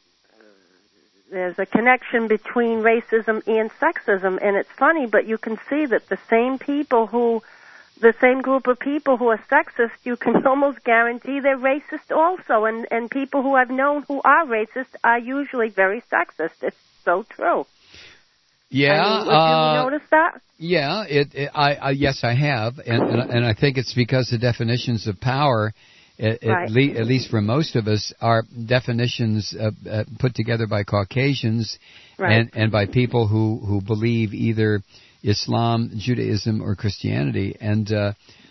there's a connection between racism and sexism. And it's funny, but you can see that the same people who the same group of people who are sexist, you can almost guarantee they're racist also. And, and people who I've known who are racist are usually very sexist. It's so true. Yeah. I mean, would uh, you notice that? Yeah, it, it, I, I, yes, I have. And, and, and I think it's because the definitions of power, at, Right. at, le- at least for most of us, are definitions uh, uh, put together by Caucasians Right. and, and by people who, who believe either Islam, Judaism, or Christianity. And uh,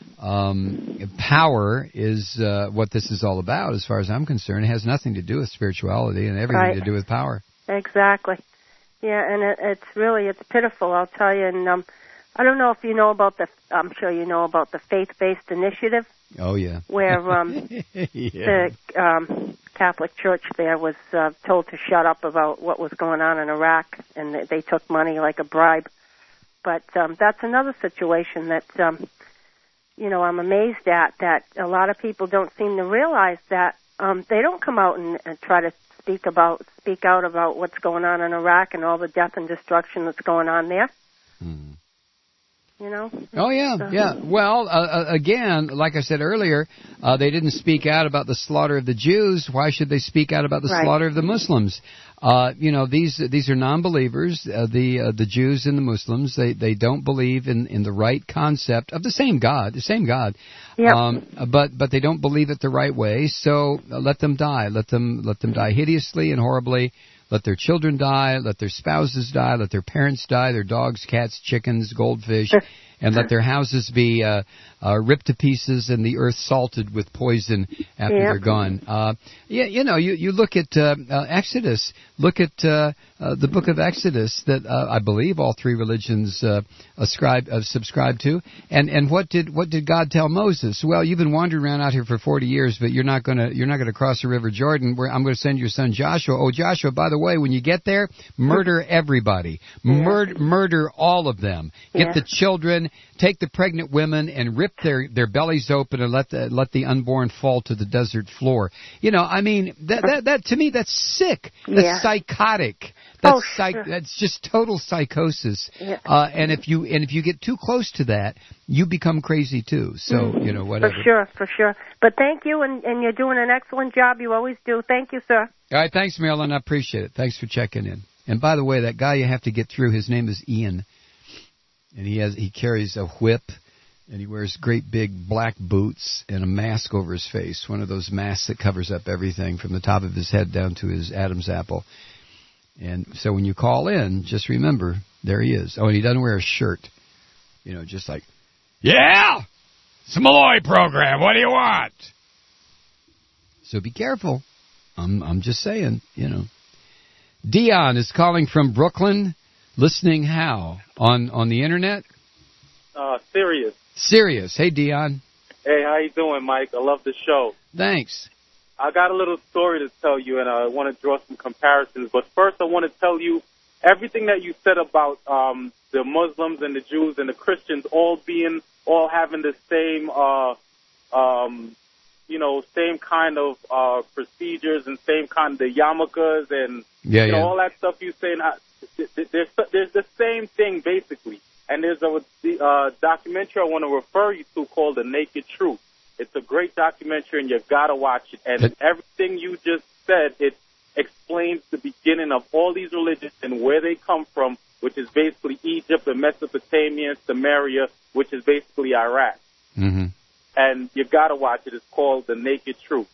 um, power is uh, what this is all about, as far as I'm concerned. It has nothing to do with spirituality and everything Right. to do with power. Exactly. Yeah, and it, it's really, it's pitiful, I'll tell you. And um, I don't know if you know about the, I'm sure you know about the Faith-Based Initiative. Oh, yeah. Where um, yeah. the um, Catholic Church there was uh, told to shut up about what was going on in Iraq, and they, they took money like a bribe. But um, that's another situation that, um, you know, I'm amazed at, that a lot of people don't seem to realize that um, they don't come out and, and try to speak about, speak out about what's going on in Iraq and all the death and destruction that's going on there. Hmm. You know? Oh, yeah, So- yeah. Well, uh, again, like I said earlier, uh, they didn't speak out about the slaughter of the Jews. Why should they speak out about the Right. slaughter of the Muslims? Uh, you know, these these are non-believers, uh, the uh, the Jews and the Muslims. They they don't believe in, in the right concept of the same God, the same God. Yep. Um, but but they don't believe it the right way. So uh, let them die. Let them let them die hideously and horribly. Let their children die. Let their spouses die. Let their parents die. Their dogs, cats, chickens, goldfish. And let their houses be uh, uh, ripped to pieces and the earth salted with poison after Yep. they're gone. Uh, yeah, you know, you, you look at uh, uh, Exodus. Look at uh, uh, the book of Exodus that uh, I believe all three religions uh, ascribe uh, subscribe to. And and what did what did God tell Moses? Well, you've been wandering around out here for forty years, but you're not gonna you're not gonna cross the River Jordan. Where I'm going to send your son Joshua. Oh, Joshua, by the way, when you get there, murder everybody. Murder murder all of them. Get Yeah. the children. Take the pregnant women and rip their, their bellies open and let the let the unborn fall to the desert floor. You know, I mean, that that, that to me that's sick. That's Yeah. psychotic. That's Oh, psych, sure. that's just total psychosis. Yeah. Uh, and if you and if you get too close to that, you become crazy too. So you know, whatever. For sure, for sure. But thank you, and, and you're doing an excellent job. You always do. Thank you, sir. All right, thanks, Marilyn. I appreciate it. Thanks for checking in. And by the way, that guy you have to get through, his name is Ian. And he has he carries a whip, and he wears great big black boots and a mask over his face, one of those masks that covers up everything from the top of his head down to his Adam's apple. And so when you call in, just remember, there he is. Oh, and he doesn't wear a shirt. You know, just like, yeah, it's a Malloy program. What do you want? So be careful. I'm I'm just saying, you know. Dion is calling from Brooklyn. Listening how? On on the internet? Uh, Sirius. Sirius. Hey, Dion. Hey, how you doing, Mike? I love the show. Thanks. I got a little story to tell you, and I want to draw some comparisons. But first, I want to tell you everything that you said about um, the Muslims and the Jews and the Christians all being, all having the same, uh, um, you know, same kind of uh, procedures and same kind of the yarmulkes and yeah, you know, yeah. all that stuff you're saying. I, there's there's the same thing basically. And there's a the, uh, documentary I want to refer you to called The Naked Truth. It's a great documentary, and you gotta watch it. And it, everything you just said, it explains the beginning of all these religions and where they come from, which is basically Egypt and Mesopotamia and Samaria, which is basically Iraq. Mm-hmm. And you gotta watch it. It's called The Naked Truth.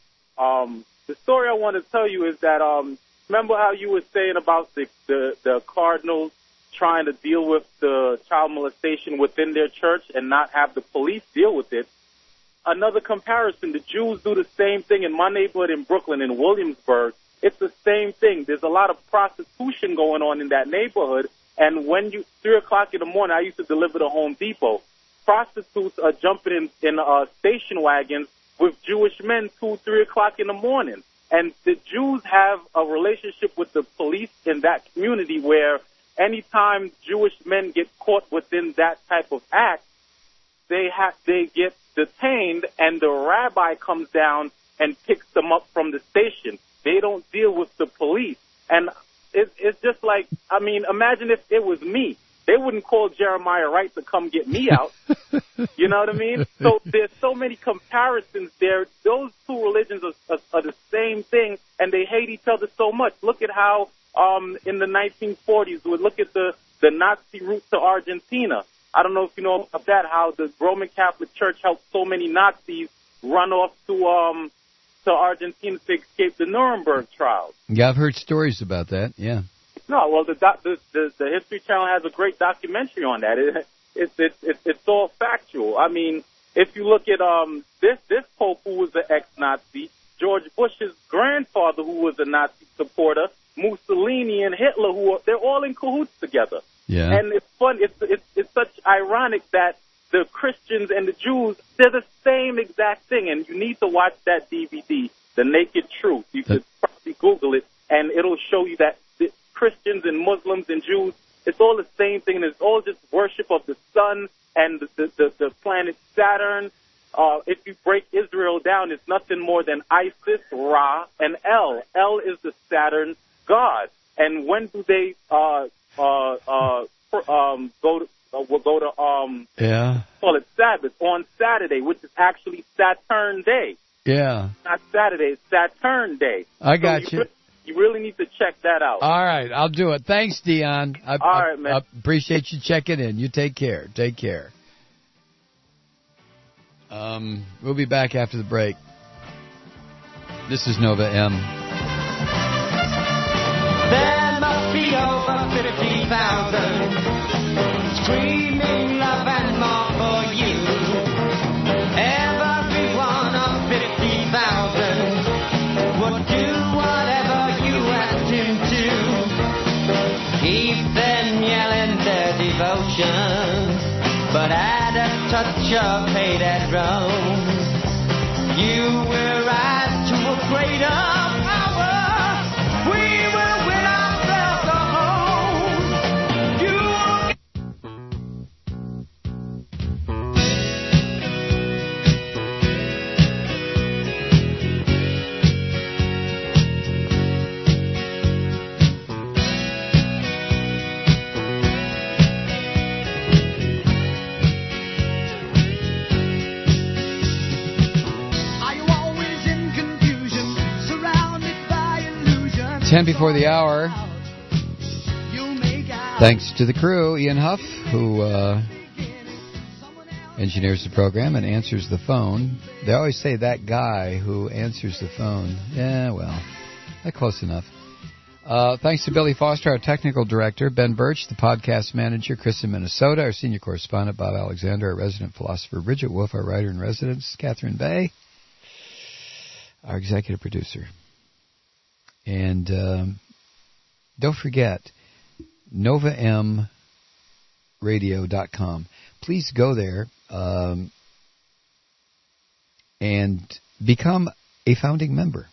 Um, the story I want to tell you is that um, remember how you were saying about the the, the Cardinals trying to deal with the child molestation within their church and not have the police deal with it. Another comparison, the Jews do the same thing in my neighborhood in Brooklyn, in Williamsburg. It's the same thing. There's a lot of prostitution going on in that neighborhood, and when you, three o'clock in the morning, I used to deliver to Home Depot, prostitutes are jumping in, in uh, station wagons with Jewish men two, three o'clock in the morning. And the Jews have a relationship with the police in that community where anytime Jewish men get caught within that type of act, they ha- they get detained, and the rabbi comes down and picks them up from the station. They don't deal with the police. And it, it's just like, I mean, imagine if it was me. They wouldn't call Jeremiah Wright to come get me out. You know what I mean? So there's so many comparisons there. Those two religions are, are, are the same thing, and they hate each other so much. Look at how um, in the nineteen forties, we look at the, the Nazi route to Argentina. I don't know if you know about that, how the Roman Catholic Church helped so many Nazis run off to um to Argentina to escape the Nuremberg trials. Yeah, I've heard stories about that, yeah. No, well, the, doc, the the the History Channel has a great documentary on that. It, it, it, it, it's all factual. I mean, if you look at um this this Pope who was an ex-Nazi, George Bush's grandfather who was a Nazi supporter, Mussolini and Hitler, who are, they're all in cahoots together. Yeah. And it's fun. It's, it's it's such ironic that the Christians and the Jews, they're the same exact thing. And you need to watch that D V D, The Naked Truth. You could probably Google it, and it'll show you that the Christians and Muslims and Jews, it's all the same thing. And it's all just worship of the sun and the the, the, the planet Saturn. Uh, if you break Israel down, it's nothing more than Isis, Ra, and El. El is the Saturn god. And when do they uh, uh, uh, um, go to uh, we'll go to um, yeah, call it Sabbath on Saturday, which is actually Saturn Day. Yeah, not Saturday, it's Saturn Day. I got so you. You, re- you really need to check that out. All right, I'll do it. Thanks, Dion. I, All I, right, man. I appreciate you checking in. You take care. Take care. Um, we'll be back after the break. This is Nova M. There must be over fifty thousand screaming love and more for you. Every one of fifty thousand would do whatever you asked him to. Keep them yelling their devotion, but add a touch of hate and wrong. You will rise to a greater power. We will win ourselves a home. You Ten before the hour. Thanks to the crew, Ian Huff, who uh, engineers the program and answers the phone. They always say that guy who answers the phone. Yeah, well, that's close enough. Uh, thanks to Billy Foster, our technical director, Ben Birch, the podcast manager, Chris in Minnesota, our senior correspondent, Bob Alexander, our resident philosopher, Bridget Wolf, our writer in residence, Catherine Bay, our executive producer. And um, don't forget, nova m radio dot com. Please go there um, and become a founding member.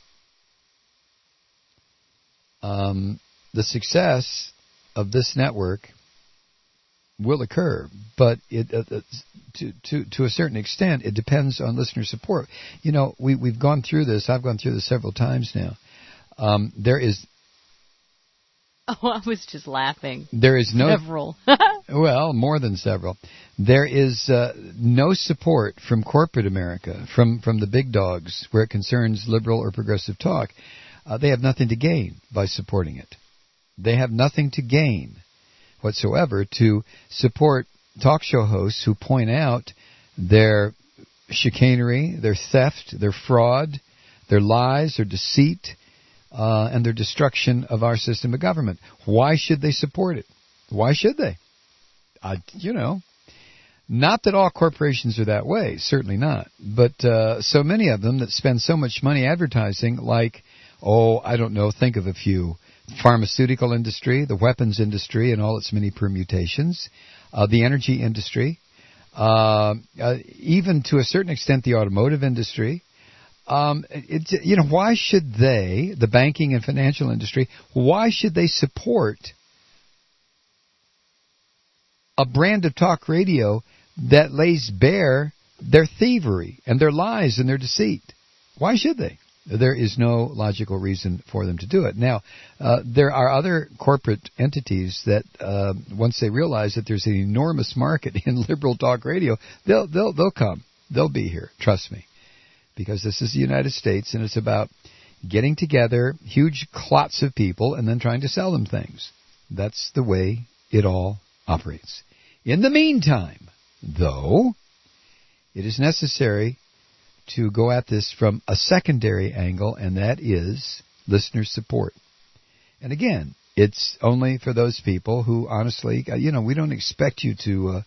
Um, the success of this network will occur, but it, uh, to to to a certain extent, it depends on listener support. You know, we we've gone through this. I've gone through this several times now. Um, there is. Oh, I was just laughing. There is no several. Well, more than several. There is uh, no support from corporate America, from from the big dogs, where it concerns liberal or progressive talk. Uh, they have nothing to gain by supporting it. They have nothing to gain whatsoever to support talk show hosts who point out their chicanery, their theft, their fraud, their lies, their deceit, uh, and their destruction of our system of government. Why should they support it? Why should they? Uh, you know, not that all corporations are that way, certainly not. But uh, so many of them that spend so much money advertising, like, oh, I don't know, think of a few. Pharmaceutical industry, the weapons industry and all its many permutations, uh, the energy industry, uh, uh, even to a certain extent the automotive industry. Um, it, you know, why should they, the banking and financial industry, why should they support a brand of talk radio that lays bare their thievery and their lies and their deceit? Why should they? There is no logical reason for them to do it. Now, uh, there are other corporate entities that, uh, once they realize that there's an enormous market in liberal talk radio, they'll they'll they'll come. They'll be here. Trust me, because this is the United States, and it's about getting together huge clots of people and then trying to sell them things. That's the way it all operates. In the meantime, though, it is necessary to go at this from a secondary angle, and that is listener support. And again, it's only for those people who honestly, you know, we don't expect you to uh,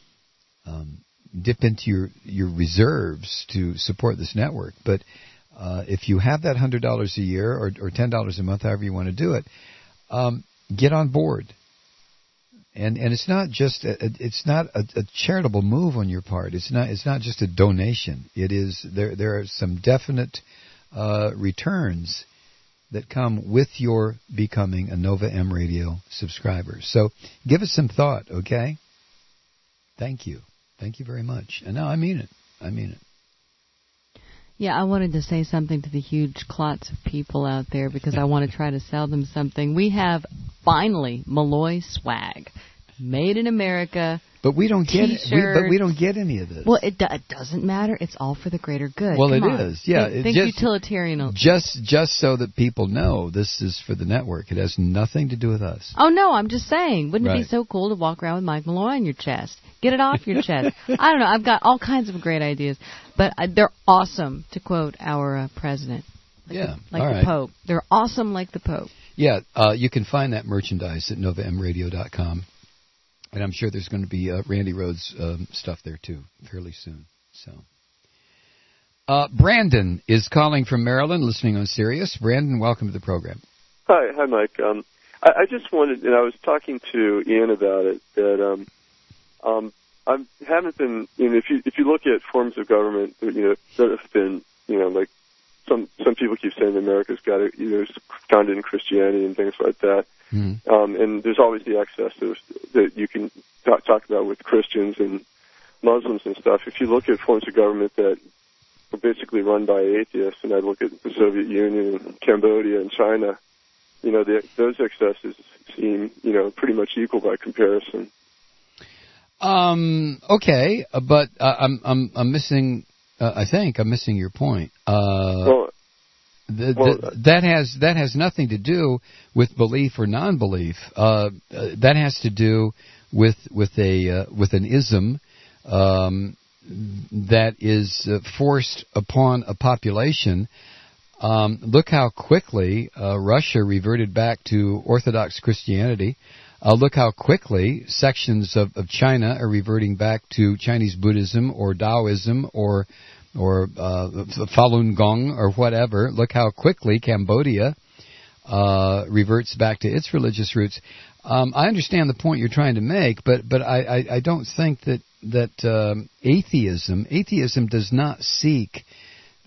um, dip into your, your reserves to support this network. But uh, if you have that one hundred dollars a year or, or ten dollars a month, however you want to do it, um, get on board. And and it's not just a, it's not a, a charitable move on your part. It's not it's not just a donation. It is there there are some definite uh, returns that come with your becoming a Nova M Radio subscriber. So give it some thought, okay? Thank you, thank you very much. And no, I mean it. I mean it. Yeah, I wanted to say something to the huge clots of people out there because I want to try to sell them something. We have, finally, Malloy swag. Made in America. But we don't get it. We, but we don't get any of this. Well, it, do, it doesn't matter. It's all for the greater good. Well, Come it on. is. Yeah, Think, think just, utilitarian. Just, just so that people know this is for the network. It has nothing to do with us. Oh, no, I'm just saying. Wouldn't right. it be so cool to walk around with Mike Malloy on your chest? Get it off your chest. I don't know. I've got all kinds of great ideas. But uh, they're awesome, to quote our uh, president. Like yeah, the, like all the right. Pope. They're awesome like the Pope. Yeah, uh, you can find that merchandise at nova m radio dot com. And I'm sure there's going to be uh, Randy Rhodes um, stuff there, too, fairly soon. So, uh, Brandon is calling from Maryland, listening on Sirius. Brandon, welcome to the program. Hi, hi, Mike. Um, I, I just wanted, and I was talking to Ian about it, that um, um, I haven't been, you know, if you if you look at forms of government, you know, that have been, you know, like some some people keep saying that America's got it, you know, it's founded in Christianity and things like that. Mm-hmm. Um, and there's always the excesses that you can talk, talk about with Christians and Muslims and stuff. If you look at forms of government that were basically run by atheists, and I look at the Soviet Union and Cambodia and China, you know, the, those excesses seem, you know, pretty much equal by comparison. Um. Okay, uh, but uh, I'm I'm I'm missing. Uh, I think I'm missing your point. Uh, well, The, well, the, that has that has nothing to do with belief or non-belief. Uh, uh, that has to do with with a uh, with an ism um, that is uh, forced upon a population. Um, look how quickly uh, Russia reverted back to Orthodox Christianity. Uh, look how quickly sections of, of China are reverting back to Chinese Buddhism or Taoism or or uh, Falun Gong or whatever. Look how quickly Cambodia uh, reverts back to its religious roots. Um, I understand the point you're trying to make, but but I, I, I don't think that that um, atheism atheism does not seek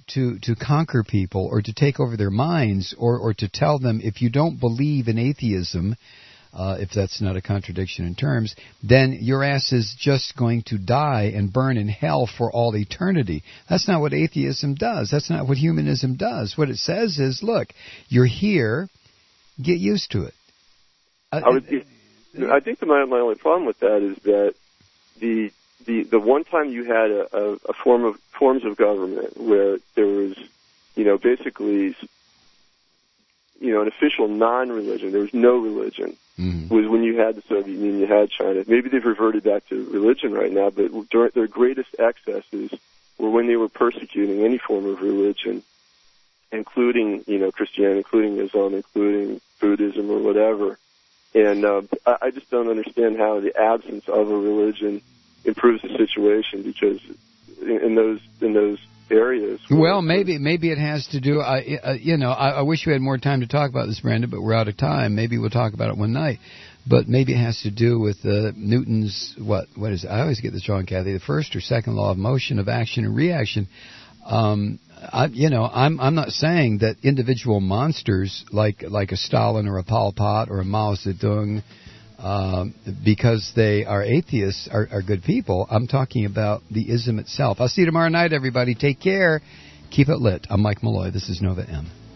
to, to conquer people or to take over their minds or, or to tell them if you don't believe in atheism, uh, if that's not a contradiction in terms, then your ass is just going to die and burn in hell for all eternity. That's not what atheism does. That's not what humanism does. What it says is, look, you're here, get used to it. I, would, I think that my, my only problem with that is that the the the one time you had a, a, a form of forms of government where there was, you know, basically, you know, an official non-religion, there was no religion, mm-hmm. was when you had the Soviet Union, you had China. Maybe they've reverted back to religion right now, but during their greatest excesses were when they were persecuting any form of religion, including, you know, Christianity, including Islam, including Buddhism or whatever. And uh, I just don't understand how the absence of a religion improves the situation, because in those in those areas. Well, maybe maybe it has to do. I uh, you know I, I wish we had more time to talk about this, Brandon, but we're out of time. Maybe we'll talk about it one night. But maybe it has to do with uh, Newton's what what is it? I always get this wrong, Kathy. The first or second law of motion, of action and reaction. Um, I, you know, I'm I'm not saying that individual monsters like like a Stalin or a Pol Pot or a Mao Zedong, uh, because they are atheists, are, are good people. I'm talking about the ism itself. I'll see you tomorrow night, everybody. Take care. Keep it lit. I'm Mike Malloy. This is Nova M.